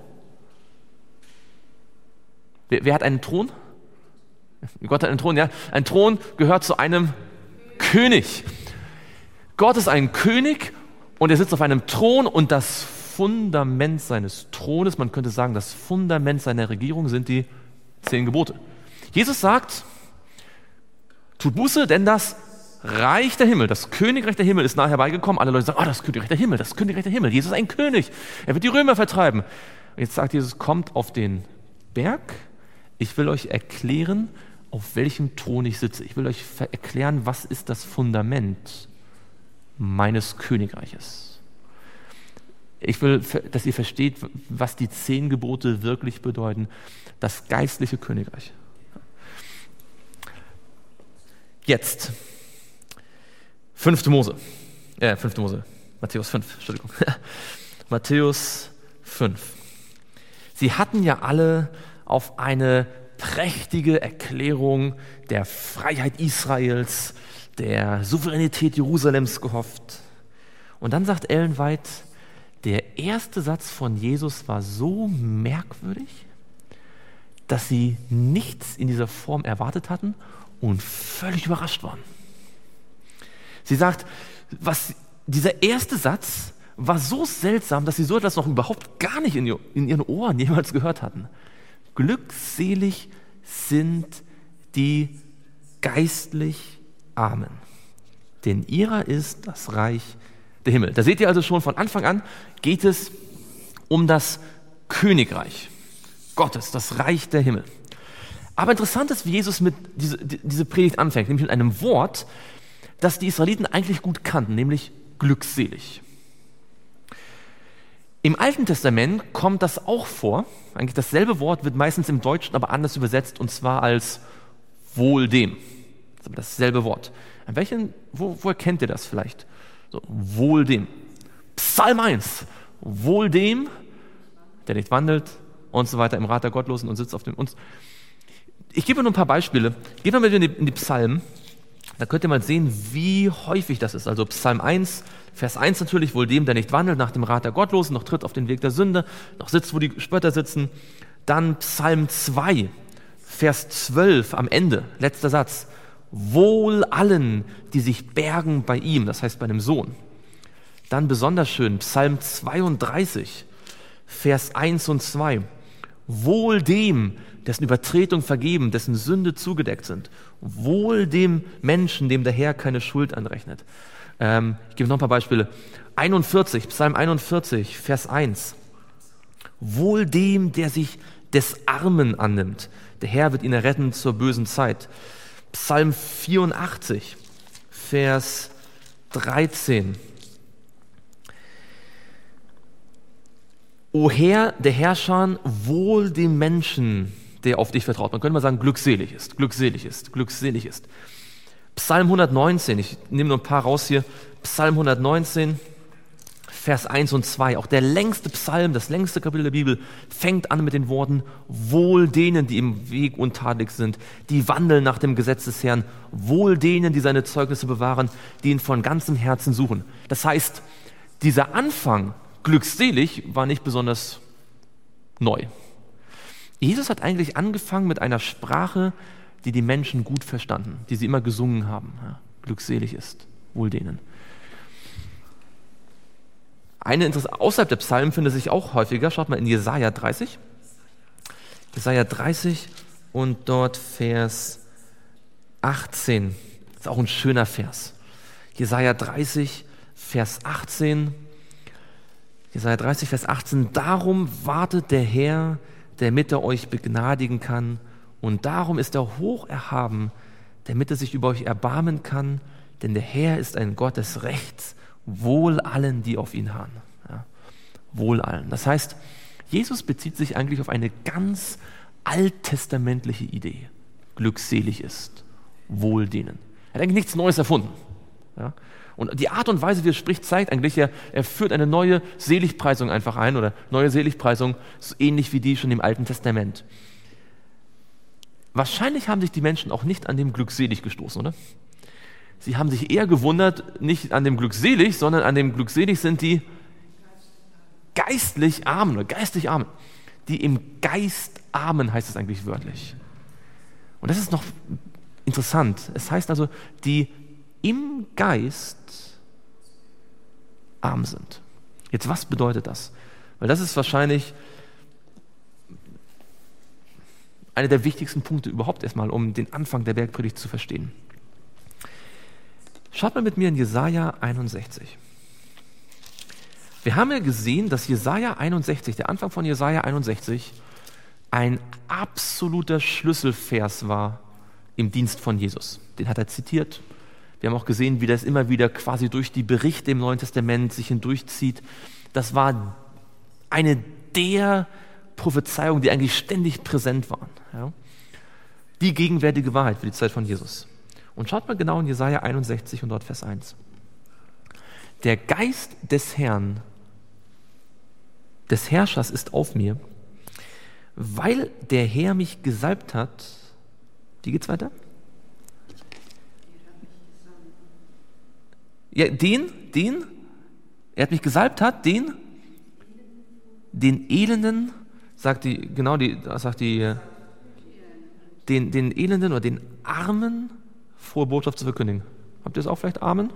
Speaker 1: Wer, wer hat einen Thron? Gott hat einen Thron, ja. Ein Thron gehört zu einem König. Gott ist ein König und er sitzt auf einem Thron und das Fundament seines Thrones, man könnte sagen, das Fundament seiner Regierung sind die zehn Gebote. Jesus sagt, tut Buße, denn das Reich der Himmel, das Königreich der Himmel ist nahe herbeigekommen. Alle Leute sagen, oh, das Königreich der Himmel, das Königreich der Himmel. Jesus ist ein König. Er wird die Römer vertreiben. Und jetzt sagt Jesus, kommt auf den Berg. Ich will euch erklären, auf welchem Thron ich sitze. Ich will euch erklären, was ist das Fundament meines Königreiches. Ich will, dass ihr versteht, was die zehn Gebote wirklich bedeuten. Das geistliche Königreich. Jetzt. Fünfte Mose. Äh, fünfte Mose. Matthäus fünf, Entschuldigung. Matthäus fünf. Sie hatten ja alle auf eine prächtige Erklärung der Freiheit Israels, der Souveränität Jerusalems gehofft. Und dann sagt Ellen White, der erste Satz von Jesus war so merkwürdig, dass sie nichts in dieser Form erwartet hatten und völlig überrascht waren. Sie sagt, was, dieser erste Satz war so seltsam, dass sie so etwas noch überhaupt gar nicht in, ihr, in ihren Ohren jemals gehört hatten. Glückselig sind die geistlich Armen, denn ihrer ist das Reich der Himmel. Da seht ihr also schon, von Anfang an geht es um das Königreich Gottes, das Reich der Himmel. Aber interessant ist, wie Jesus mit diese, diese Predigt anfängt, nämlich mit einem Wort, das die Israeliten eigentlich gut kannten, nämlich glückselig. Im Alten Testament kommt das auch vor. Eigentlich dasselbe Wort wird meistens im Deutschen aber anders übersetzt, und zwar als wohl dem. Das ist aber dasselbe Wort. An welchen, wo, woher kennt ihr das vielleicht? So, wohl dem. Psalm eins. Wohl dem, der nicht wandelt und so weiter im Rat der Gottlosen und sitzt auf dem... Und ich gebe nur ein paar Beispiele. Geht mal mit in die, in die Psalmen. Da könnt ihr mal sehen, wie häufig das ist. Also Psalm eins, Vers eins natürlich, wohl dem, der nicht wandelt nach dem Rat der Gottlosen, noch tritt auf den Weg der Sünde, noch sitzt, wo die Spötter sitzen. Dann Psalm zwei, Vers zwölf am Ende, letzter Satz. Wohl allen, die sich bergen bei ihm, das heißt bei einem Sohn. Dann besonders schön, Psalm zweiunddreißig, Vers eins und zwei. Wohl dem, dessen Übertretung vergeben, dessen Sünde zugedeckt sind. Wohl dem Menschen, dem der Herr keine Schuld anrechnet. Ähm, ich gebe noch ein paar Beispiele. einundvierzig, Psalm einundvierzig, Vers eins. Wohl dem, der sich des Armen annimmt. Der Herr wird ihn erretten zur bösen Zeit. Psalm vierundachtzig, Vers dreizehn. O Herr, der Herrscher, wohl dem Menschen, der auf dich vertraut. Man könnte mal sagen, glückselig ist, glückselig ist, glückselig ist. Psalm hundertneunzehn, ich nehme nur ein paar raus hier. Psalm hundertneunzehn, Vers eins und zwei. Auch der längste Psalm, das längste Kapitel der Bibel, fängt an mit den Worten, wohl denen, die im Weg untadelig sind, die wandeln nach dem Gesetz des Herrn, wohl denen, die seine Zeugnisse bewahren, die ihn von ganzem Herzen suchen. Das heißt, dieser Anfang, glückselig, war nicht besonders neu. Jesus hat eigentlich angefangen mit einer Sprache, die die Menschen gut verstanden, die sie immer gesungen haben. Ja, glückselig ist, wohl denen. Eine Interesse, außerhalb der Psalmen findet sich auch häufiger, schaut mal in Jesaja dreißig. Jesaja dreißig und dort Vers achtzehn. Das ist auch ein schöner Vers. Jesaja dreißig, Vers achtzehn. Jesaja dreißig, Vers achtzehn. Darum wartet der Herr, damit er euch begnadigen kann. Und darum ist er hoch erhaben, damit er sich über euch erbarmen kann. Denn der Herr ist ein Gott des Rechts, wohl allen, die auf ihn harren. Ja, wohl allen. Das heißt, Jesus bezieht sich eigentlich auf eine ganz alttestamentliche Idee. Glückselig ist, wohl denen. Er hat eigentlich nichts Neues erfunden. Ja? Und die Art und Weise, wie er spricht, zeigt eigentlich, er, er führt eine neue Seligpreisung einfach ein oder neue Seligpreisung, so ähnlich wie die schon im Alten Testament. Wahrscheinlich haben sich die Menschen auch nicht an dem glückselig gestoßen, oder? Sie haben sich eher gewundert, nicht an dem glückselig, sondern an dem glückselig sind die geistlich Armen oder geistig Armen. Die im Geist Armen heißt es eigentlich wörtlich. Und das ist noch interessant. Es heißt also, die im Geist arm sind. Jetzt, was bedeutet das? Weil das ist wahrscheinlich einer der wichtigsten Punkte überhaupt erstmal, um den Anfang der Bergpredigt zu verstehen. Schaut mal mit mir in Jesaja einundsechzig. Wir haben ja gesehen, dass Jesaja einundsechzig, der Anfang von Jesaja einundsechzig, ein absoluter Schlüsselvers war im Dienst von Jesus. Den hat er zitiert. Wir haben auch gesehen, wie das immer wieder quasi durch die Berichte im Neuen Testament sich hindurchzieht. Das war eine der Prophezeiungen, die eigentlich ständig präsent waren. Ja? Die gegenwärtige Wahrheit für die Zeit von Jesus. Und schaut mal genau in Jesaja einundsechzig und dort Vers eins. Der Geist des Herrn, des Herrschers ist auf mir, weil der Herr mich gesalbt hat. Wie geht's weiter? Ja, den, den, er hat mich gesalbt hat, den, den Elenden, sagt die, genau, die, sagt die, den, den Elenden oder den Armen frohe Botschaft zu verkündigen. Habt ihr es auch vielleicht Armen?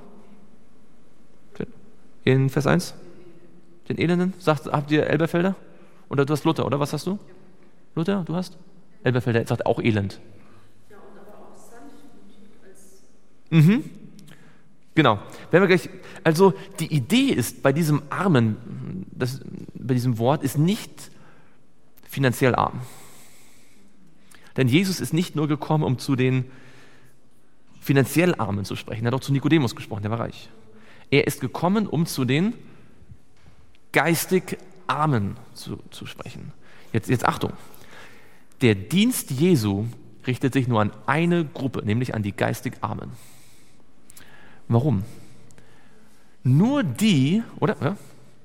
Speaker 1: In Vers eins? Den Elenden? Sagt, habt ihr Elberfelder? Oder du hast Luther, oder? Was hast du? Luther, du hast? Elberfelder sagt auch Elend.
Speaker 2: Ja, und aber auch sanftmütig als.
Speaker 1: Mhm. Genau. Wenn wir gleich, also die Idee ist bei diesem Armen, das, bei diesem Wort ist nicht finanziell arm. Denn Jesus ist nicht nur gekommen, um zu den finanziell Armen zu sprechen. Er hat auch zu Nikodemus gesprochen, der war reich. Er ist gekommen, um zu den geistig Armen zu, zu sprechen. Jetzt, jetzt Achtung. Der Dienst Jesu richtet sich nur an eine Gruppe, nämlich an die geistig Armen. Warum? Nur die, oder? Ja?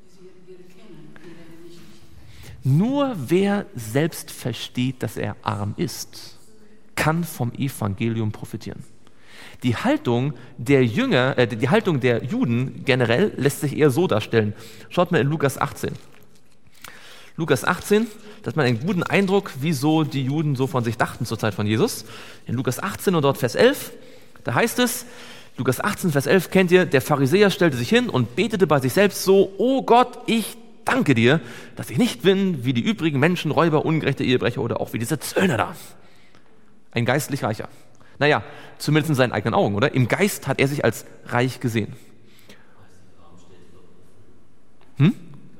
Speaker 1: Nur wer selbst versteht, dass er arm ist, kann vom Evangelium profitieren. Die Haltung der Jünger, äh, die Haltung der Juden generell lässt sich eher so darstellen. Schaut mal in Lukas achtzehn. Lukas achtzehn, da hat man einen guten Eindruck, wieso die Juden so von sich dachten zur Zeit von Jesus. In Lukas achtzehn und dort Vers elf, da heißt es, Lukas achtzehn, Vers elf kennt ihr, der Pharisäer stellte sich hin und betete bei sich selbst so, oh Gott, ich danke dir, dass ich nicht bin wie die übrigen Menschen, Räuber, ungerechte Ehebrecher oder auch wie dieser Zöllner da. Ein geistlich Reicher. Naja, zumindest in seinen eigenen Augen, oder? Im Geist hat er sich als reich gesehen. Hm?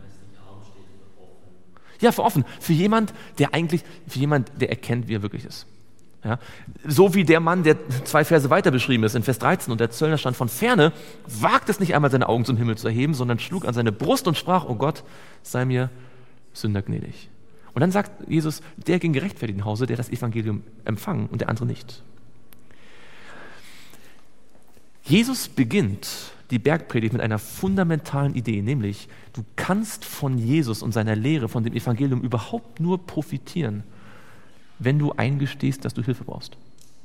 Speaker 1: Ja, für offen. Für jemand, der eigentlich, für jemand, der erkennt, wie er wirklich ist. Ja? So wie der Mann, der zwei Verse weiter beschrieben ist, in Vers dreizehn, und der Zöllner stand von ferne, wagt es nicht einmal, seine Augen zum Himmel zu erheben, sondern schlug an seine Brust und sprach, oh Gott, sei mir Sünder gnädig. Und dann sagt Jesus, der ging gerechtfertigt nach Hause, der das Evangelium empfangen und der andere nicht. Jesus beginnt die Bergpredigt mit einer fundamentalen Idee, nämlich du kannst von Jesus und seiner Lehre, von dem Evangelium überhaupt nur profitieren, wenn du eingestehst, dass du Hilfe brauchst.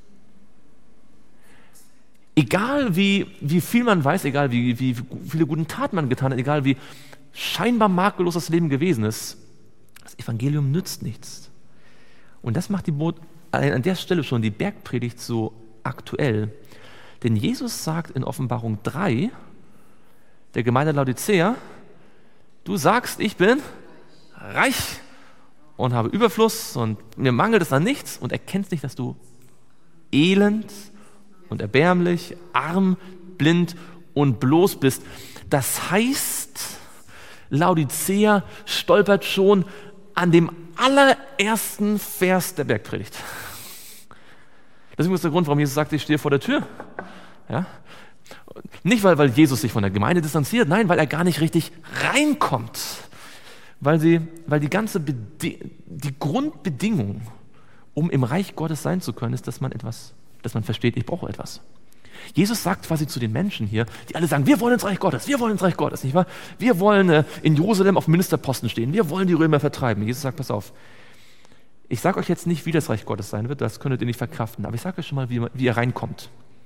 Speaker 1: Egal wie, wie viel man weiß, egal wie, wie viele gute Taten man getan hat, egal wie scheinbar makellos das Leben gewesen ist, das Evangelium nützt nichts. Und das macht die Bo- an der Stelle schon die Bergpredigt so aktuell. Denn Jesus sagt in Offenbarung drei, der Gemeinde Laodicea, du sagst, ich bin reich und habe Überfluss und mir mangelt es an nichts und erkennst nicht, dass du elend und erbärmlich, arm, blind und bloß bist. Das heißt, Laodicea stolpert schon an dem allerersten Vers der Bergpredigt. Deswegen ist der Grund, warum Jesus sagt, ich stehe vor der Tür. Ja? Nicht, weil, weil Jesus sich von der Gemeinde distanziert, nein, weil er gar nicht richtig reinkommt. Weil, sie, weil die ganze Bede- die Grundbedingung, um im Reich Gottes sein zu können, ist, dass man etwas, dass man versteht, ich brauche etwas. Jesus sagt quasi zu den Menschen hier, die alle sagen, wir wollen ins Reich Gottes, wir wollen ins Reich Gottes, nicht wahr? Wir wollen äh, in Jerusalem auf dem Ministerposten stehen, wir wollen die Römer vertreiben. Jesus sagt, pass auf, ich sage euch jetzt nicht, wie das Reich Gottes sein wird, das könntet ihr nicht verkraften, aber ich sage euch schon mal, wie, wie ihr reinkommt.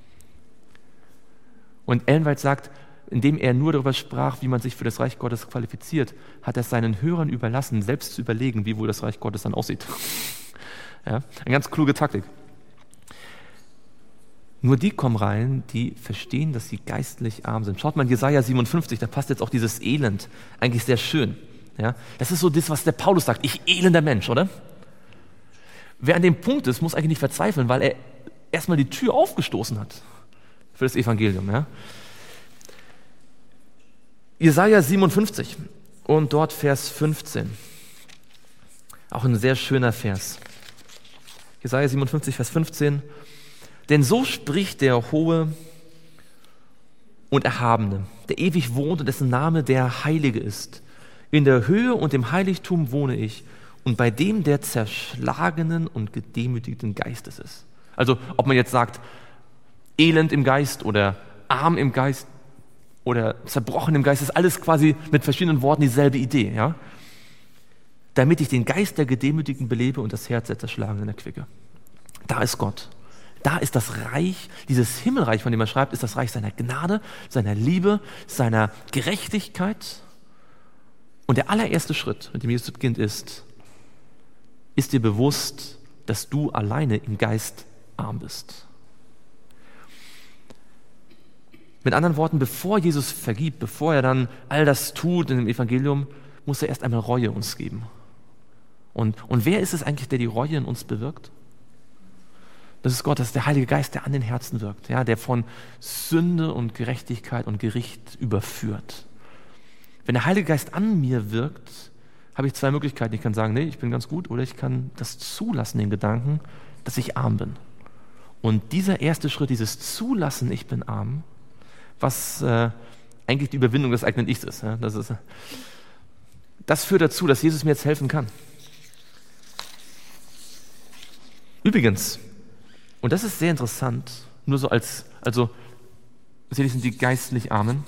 Speaker 1: Und Ellen White sagt, indem er nur darüber sprach, wie man sich für das Reich Gottes qualifiziert, hat er seinen Hörern überlassen, selbst zu überlegen, wie wohl das Reich Gottes dann aussieht. Ja, eine ganz kluge Taktik. Nur die kommen rein, die verstehen, dass sie geistlich arm sind. Schaut mal in Jesaja siebenundfünfzig, da passt jetzt auch dieses Elend eigentlich sehr schön. Ja, das ist so das, was der Paulus sagt, ich elender Mensch, oder? Wer an dem Punkt ist, muss eigentlich nicht verzweifeln, weil er erstmal die Tür aufgestoßen hat für das Evangelium. Ja? Jesaja siebenundfünfzig und dort Vers fünfzehn. Auch ein sehr schöner Vers. Jesaja siebenundfünfzig, Vers fünfzehn. Denn so spricht der Hohe und Erhabene, der ewig wohnt und dessen Name der Heilige ist. In der Höhe und im Heiligtum wohne ich und bei dem der zerschlagenen und gedemütigten Geistes ist. Also ob man jetzt sagt, elend im Geist oder arm im Geist oder zerbrochen im Geist, ist alles quasi mit verschiedenen Worten dieselbe Idee. Ja? Damit ich den Geist der Gedemütigten belebe und das Herz der Zerschlagenen erquicke. Da ist Gott. Da ist das Reich, dieses Himmelreich, von dem er schreibt, ist das Reich seiner Gnade, seiner Liebe, seiner Gerechtigkeit. Und der allererste Schritt, mit dem Jesus beginnt, ist, ist dir bewusst, dass du alleine im Geist arm bist. Mit anderen Worten, bevor Jesus vergibt, bevor er dann all das tut in dem Evangelium, muss er erst einmal Reue uns geben. Und, und wer ist es eigentlich, der die Reue in uns bewirkt? Das ist Gott, das ist der Heilige Geist, der an den Herzen wirkt, ja, der von Sünde und Gerechtigkeit und Gericht überführt. Wenn der Heilige Geist an mir wirkt, habe ich zwei Möglichkeiten. Ich kann sagen, nee, ich bin ganz gut, oder ich kann das zulassen, den Gedanken, dass ich arm bin. Und dieser erste Schritt, dieses Zulassen, ich bin arm, was äh, eigentlich die Überwindung des eigenen Ichs ist. Ja, das ist, das führt dazu, dass Jesus mir jetzt helfen kann. Übrigens, und das ist sehr interessant, nur so als, also, selig sind die geistlich Armen,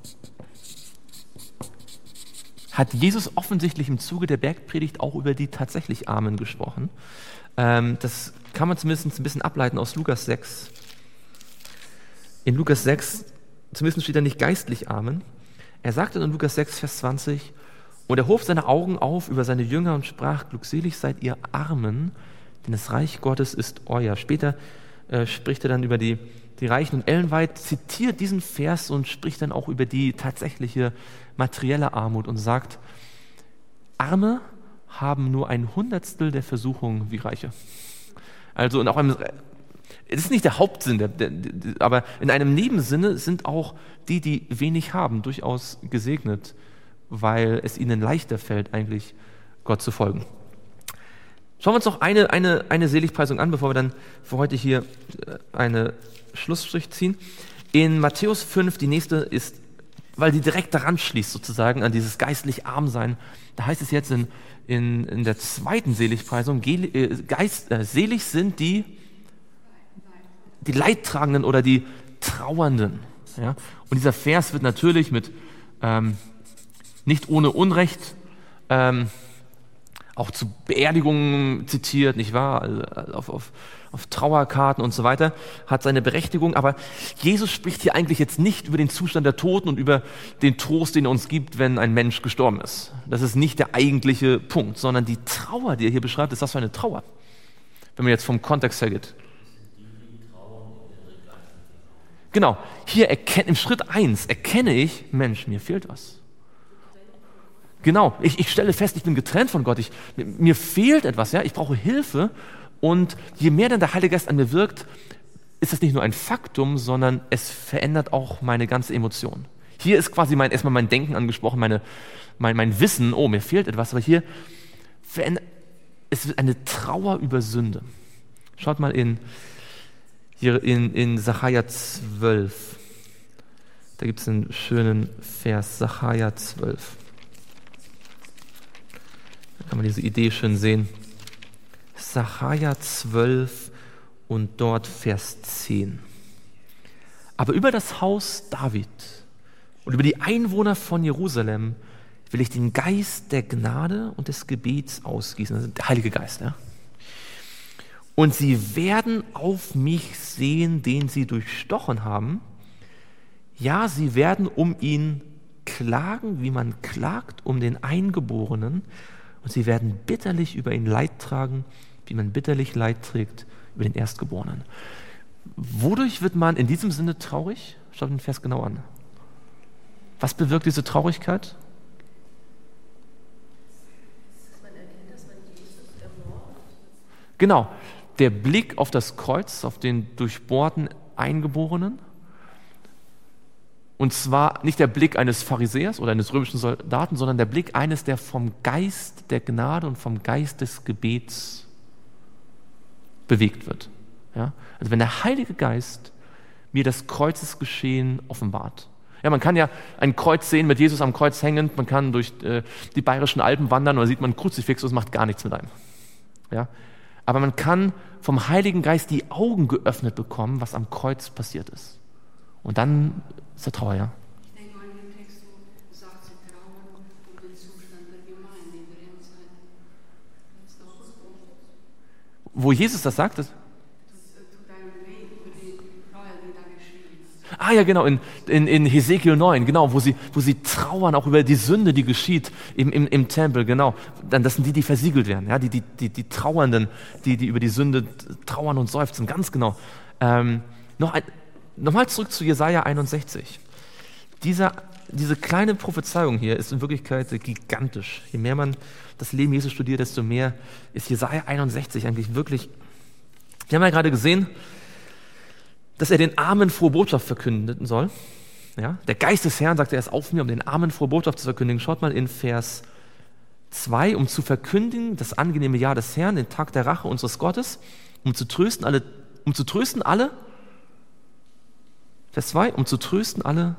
Speaker 1: hat Jesus offensichtlich im Zuge der Bergpredigt auch über die tatsächlich Armen gesprochen. Ähm, das kann man zumindest ein bisschen ableiten aus Lukas sechs. In Lukas sechs, zumindest steht da nicht geistlich Armen. Er sagte in Lukas sechs, Vers zwanzig, und er hob seine Augen auf über seine Jünger und sprach, glückselig seid ihr Armen, denn das Reich Gottes ist euer. Später äh, spricht er dann über die, die Reichen, und Ellen White zitiert diesen Vers und spricht dann auch über die tatsächliche materielle Armut und sagt, Arme haben nur ein Hundertstel der Versuchung wie Reiche. Also in auch einem, es ist nicht der Hauptsinn, der, der, der, aber in einem Nebensinne sind auch die, die wenig haben, durchaus gesegnet, weil es ihnen leichter fällt, eigentlich Gott zu folgen. Schauen wir uns noch eine, eine, eine Seligpreisung an, bevor wir dann für heute hier einen Schlussstrich ziehen. In Matthäus fünf, die nächste ist, weil die direkt daran schließt sozusagen, an dieses geistlich Armsein. Da heißt es jetzt in, in, in der zweiten Seligpreisung, Geist, äh, selig sind die, die Leidtragenden oder die Trauernden. Ja? Und dieser Vers wird natürlich mit ähm, nicht ohne Unrecht ähm, auch zu Beerdigungen zitiert, nicht wahr? Also auf, auf, auf Trauerkarten und so weiter, hat seine Berechtigung. Aber Jesus spricht hier eigentlich jetzt nicht über den Zustand der Toten und über den Trost, den er uns gibt, wenn ein Mensch gestorben ist. Das ist nicht der eigentliche Punkt, sondern die Trauer, die er hier beschreibt, ist das für eine Trauer, wenn man jetzt vom Kontext her geht. Genau, hier erkenne, im Schritt eins erkenne ich, Mensch, mir fehlt was. Genau, ich, ich stelle fest, ich bin getrennt von Gott, ich, mir fehlt etwas, ja, ich brauche Hilfe, und je mehr dann der Heilige Geist an mir wirkt, ist es nicht nur ein Faktum, sondern es verändert auch meine ganze Emotion. Hier ist quasi mein, erstmal mein Denken angesprochen, meine, mein, mein Wissen, oh, mir fehlt etwas, aber hier verändert, es wird eine Trauer über Sünde. Schaut mal in, hier in, in Sacharja zwölf, da gibt es einen schönen Vers, Sacharja zwölf. Da kann man diese Idee schön sehen. Sacharja zwölf und dort Vers zehn. Aber über das Haus David und über die Einwohner von Jerusalem will ich den Geist der Gnade und des Gebets ausgießen, also der Heilige Geist. Ja? Und sie werden auf mich sehen, den sie durchstochen haben. Ja, sie werden um ihn klagen, wie man klagt um den Eingeborenen. Und sie werden bitterlich über ihn Leid tragen, wie man bitterlich Leid trägt über den Erstgeborenen. Wodurch wird man in diesem Sinne traurig? Schaut den Vers genau an. Was bewirkt diese Traurigkeit? Genau, der Blick auf das Kreuz, auf den durchbohrten Eingeborenen. Und zwar nicht der Blick eines Pharisäers oder eines römischen Soldaten, sondern der Blick eines, der vom Geist der Gnade und vom Geist des Gebets bewegt wird. Ja? Also wenn der Heilige Geist mir das Kreuzesgeschehen offenbart. Ja, man kann ja ein Kreuz sehen mit Jesus am Kreuz hängend, man kann durch äh, die bayerischen Alpen wandern und da sieht man ein Kruzifix und es macht gar nichts mit einem. Ja? Aber man kann vom Heiligen Geist die Augen geöffnet bekommen, was am Kreuz passiert ist. Und dann ist er Trauer, ja.
Speaker 2: Ich denke an den Text, wo sagt, sie trauern um den Zustand der Gemeinde in der Endzeit.
Speaker 1: Wo Jesus das sagt, das Ah ja, genau, in, in, in Hesekiel neun, genau, wo sie, wo sie trauern, auch über die Sünde, die geschieht im, im, im Tempel, genau. Dann, das sind die, die versiegelt werden, ja, die, die, die, die Trauernden, die, die über die Sünde trauern und seufzen, ganz genau. Ähm, noch ein, nochmal zurück zu Jesaja einundsechzig. Dieser, diese kleine Prophezeiung hier ist in Wirklichkeit gigantisch. Je mehr man das Leben Jesu studiert, desto mehr ist Jesaja einundsechzig eigentlich wirklich. Wir haben ja gerade gesehen, dass er den Armen frohe Botschaft verkünden soll. Ja? Der Geist des Herrn, sagt er, ist auf mir, um den Armen frohe Botschaft zu verkündigen. Schaut mal in Vers zwei, um zu verkündigen das angenehme Jahr des Herrn, den Tag der Rache unseres Gottes, um zu trösten alle, um zu trösten alle, Vers zwei, um zu trösten alle,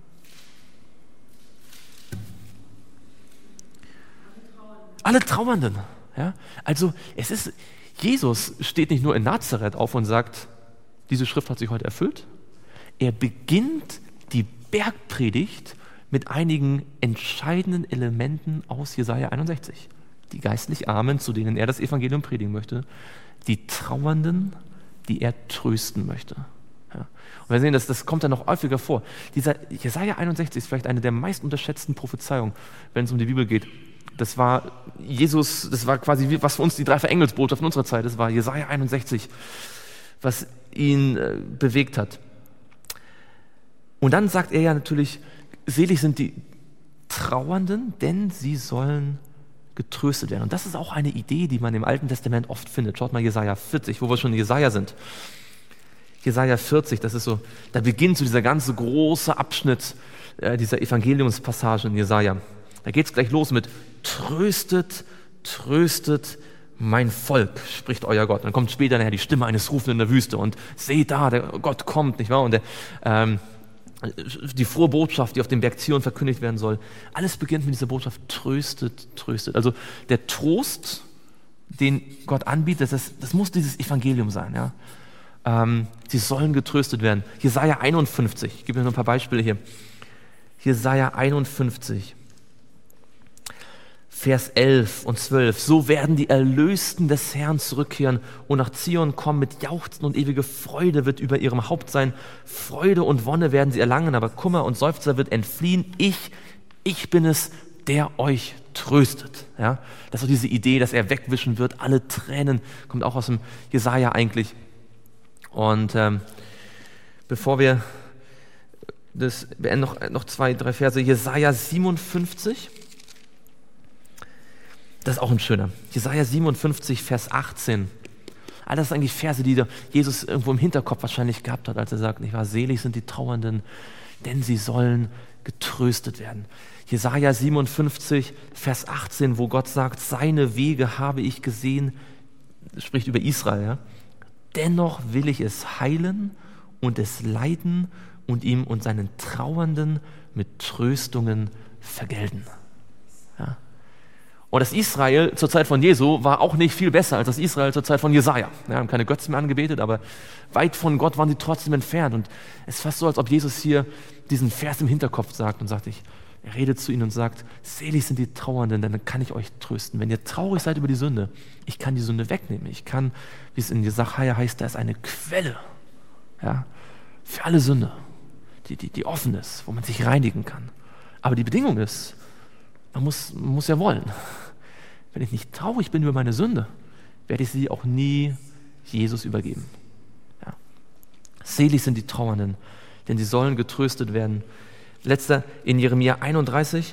Speaker 1: alle Trauernden. Ja? Also es ist, Jesus steht nicht nur in Nazareth auf und sagt, diese Schrift hat sich heute erfüllt. Er beginnt die Bergpredigt mit einigen entscheidenden Elementen aus Jesaja einundsechzig. Die geistlich Armen, zu denen er das Evangelium predigen möchte. Die Trauernden, die er trösten möchte. Ja. Und wir sehen, dass das kommt dann noch häufiger vor. Dieser Jesaja einundsechzig ist vielleicht eine der meist unterschätzten Prophezeiungen, wenn es um die Bibel geht. Das war Jesus, das war quasi wie, was für uns die drei Engelsbotschaften unserer Zeit. Das war Jesaja einundsechzig, was ihn äh, bewegt hat. Und dann sagt er ja natürlich, selig sind die Trauernden, denn sie sollen getröstet werden. Und das ist auch eine Idee, die man im Alten Testament oft findet. Schaut mal Jesaja vierzig, wo wir schon in Jesaja sind. Jesaja vierzig, das ist so, da beginnt so dieser ganze große Abschnitt äh, dieser Evangeliumspassage in Jesaja. Da geht es gleich los mit tröstet, tröstet mein Volk, spricht euer Gott. Dann kommt später nachher die Stimme eines Rufenden in der Wüste und seht da, der Gott kommt, nicht wahr? Und der, ähm, die frohe Botschaft, die auf dem Berg Zion verkündigt werden soll. Alles beginnt mit dieser Botschaft, tröstet, tröstet. Also der Trost, den Gott anbietet, das, das muss dieses Evangelium sein. Ja? Ähm, sie sollen getröstet werden. Jesaja einundfünfzig, ich gebe mir noch ein paar Beispiele hier. Jesaja einundfünfzig. Vers elf und zwölf. So werden die Erlösten des Herrn zurückkehren und nach Zion kommen mit Jauchzen und ewige Freude wird über ihrem Haupt sein. Freude und Wonne werden sie erlangen, aber Kummer und Seufzer wird entfliehen. Ich, ich bin es, der euch tröstet. Ja? Das ist so diese Idee, dass er wegwischen wird. Alle Tränen, kommt auch aus dem Jesaja eigentlich. Und ähm, bevor wir das beenden, noch, noch zwei, drei Verse. Jesaja siebenundfünfzig. Das ist auch ein schöner. Jesaja siebenundfünfzig, Vers achtzehn. All das sind eigentlich Verse, die Jesus irgendwo im Hinterkopf wahrscheinlich gehabt hat, als er sagt, nicht wahr, selig sind die Trauernden, denn sie sollen getröstet werden. Jesaja siebenundfünfzig, Vers achtzehn, wo Gott sagt, seine Wege habe ich gesehen, spricht über Israel, ja. Dennoch will ich es heilen und es leiden und ihm und seinen Trauernden mit Tröstungen vergelten. Ja. Und das Israel zur Zeit von Jesu war auch nicht viel besser als das Israel zur Zeit von Jesaja. Ja, haben keine Götzen mehr angebetet, aber weit von Gott waren sie trotzdem entfernt. Und es ist fast so, als ob Jesus hier diesen Vers im Hinterkopf sagt und sagt, ich, er redet zu ihnen und sagt, selig sind die Trauernden, denn dann kann ich euch trösten. Wenn ihr traurig seid über die Sünde, ich kann die Sünde wegnehmen. Ich kann, wie es in Jesaja heißt, da ist eine Quelle, ja, für alle Sünde, die, die, die offen ist, wo man sich reinigen kann. Aber die Bedingung ist, man muss, man muss ja wollen. Wenn ich nicht traurig bin über meine Sünde, werde ich sie auch nie Jesus übergeben. Ja. Selig sind die Trauernden, denn sie sollen getröstet werden. Letzter in Jeremia einunddreißig.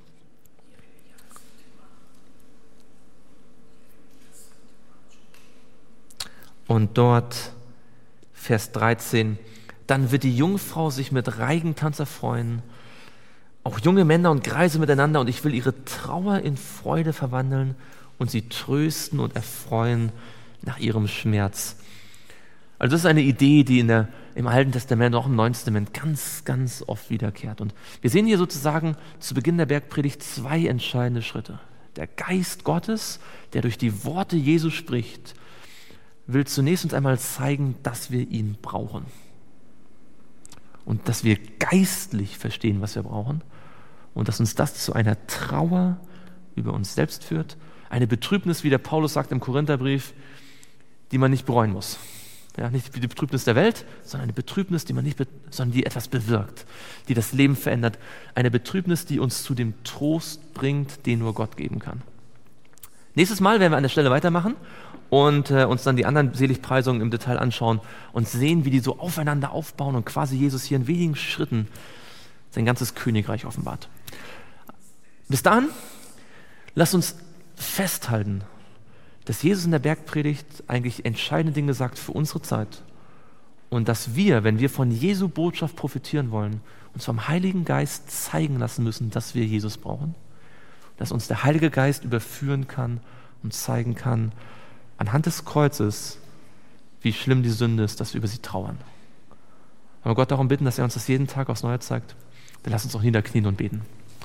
Speaker 1: Und dort Vers dreizehn. Dann wird die Jungfrau sich mit Reigentanz erfreuen, auch junge Männer und Greise miteinander, und ich will ihre Trauer in Freude verwandeln und sie trösten und erfreuen nach ihrem Schmerz. Also das ist eine Idee, die in der, im Alten Testament, auch im Neuen Testament ganz, ganz oft wiederkehrt. Und wir sehen hier sozusagen zu Beginn der Bergpredigt zwei entscheidende Schritte. Der Geist Gottes, der durch die Worte Jesu spricht, will zunächst uns einmal zeigen, dass wir ihn brauchen. Und dass wir geistlich verstehen, was wir brauchen. Und dass uns das zu einer Trauer über uns selbst führt. Eine Betrübnis, wie der Paulus sagt im Korintherbrief, die man nicht bereuen muss. Ja, nicht die Betrübnis der Welt, sondern eine Betrübnis, die man nicht, be- sondern die etwas bewirkt, die das Leben verändert. Eine Betrübnis, die uns zu dem Trost bringt, den nur Gott geben kann. Nächstes Mal werden wir an der Stelle weitermachen und äh, uns dann die anderen Seligpreisungen im Detail anschauen und sehen, wie die so aufeinander aufbauen und quasi Jesus hier in wenigen Schritten sein ganzes Königreich offenbart. Bis dahin, lasst uns festhalten, dass Jesus in der Bergpredigt eigentlich entscheidende Dinge sagt für unsere Zeit und dass wir, wenn wir von Jesu Botschaft profitieren wollen, uns vom Heiligen Geist zeigen lassen müssen, dass wir Jesus brauchen, dass uns der Heilige Geist überführen kann und zeigen kann, anhand des Kreuzes, wie schlimm die Sünde ist, dass wir über sie trauern. Aber Gott darum bitten, dass er uns das jeden Tag aufs Neue zeigt. Dann lass uns auch niederknien und beten.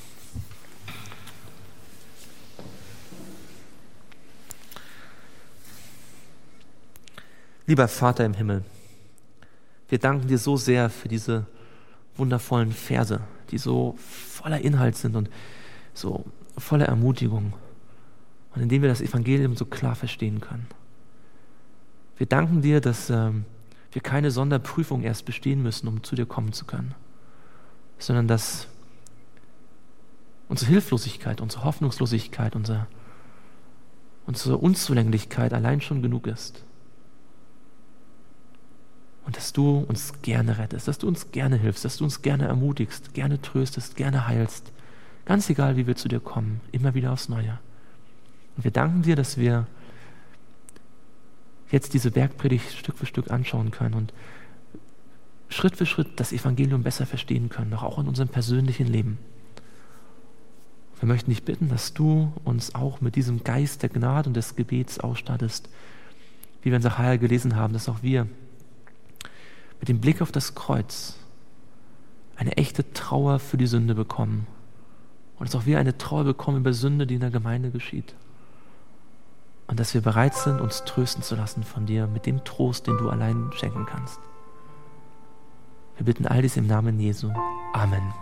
Speaker 1: Lieber Vater im Himmel, wir danken dir so sehr für diese wundervollen Verse, die so voller Inhalt sind und so voller Ermutigung und in denen wir das Evangelium so klar verstehen können. Wir danken dir, dass ähm, wir keine Sonderprüfung erst bestehen müssen, um zu dir kommen zu können, sondern dass unsere Hilflosigkeit, unsere Hoffnungslosigkeit, unsere, unsere Unzulänglichkeit allein schon genug ist. Und dass du uns gerne rettest, dass du uns gerne hilfst, dass du uns gerne ermutigst, gerne tröstest, gerne heilst. Ganz egal, wie wir zu dir kommen, immer wieder aufs Neue. Und wir danken dir, dass wir jetzt diese Bergpredigt Stück für Stück anschauen können und Schritt für Schritt das Evangelium besser verstehen können, auch in unserem persönlichen Leben. Wir möchten dich bitten, dass du uns auch mit diesem Geist der Gnade und des Gebets ausstattest, wie wir in Sacharja gelesen haben, dass auch wir mit dem Blick auf das Kreuz eine echte Trauer für die Sünde bekommen. Und dass auch wir eine Trauer bekommen über Sünde, die in der Gemeinde geschieht. Und dass wir bereit sind, uns trösten zu lassen von dir mit dem Trost, den du allein schenken kannst. Wir bitten all dies im Namen Jesu. Amen.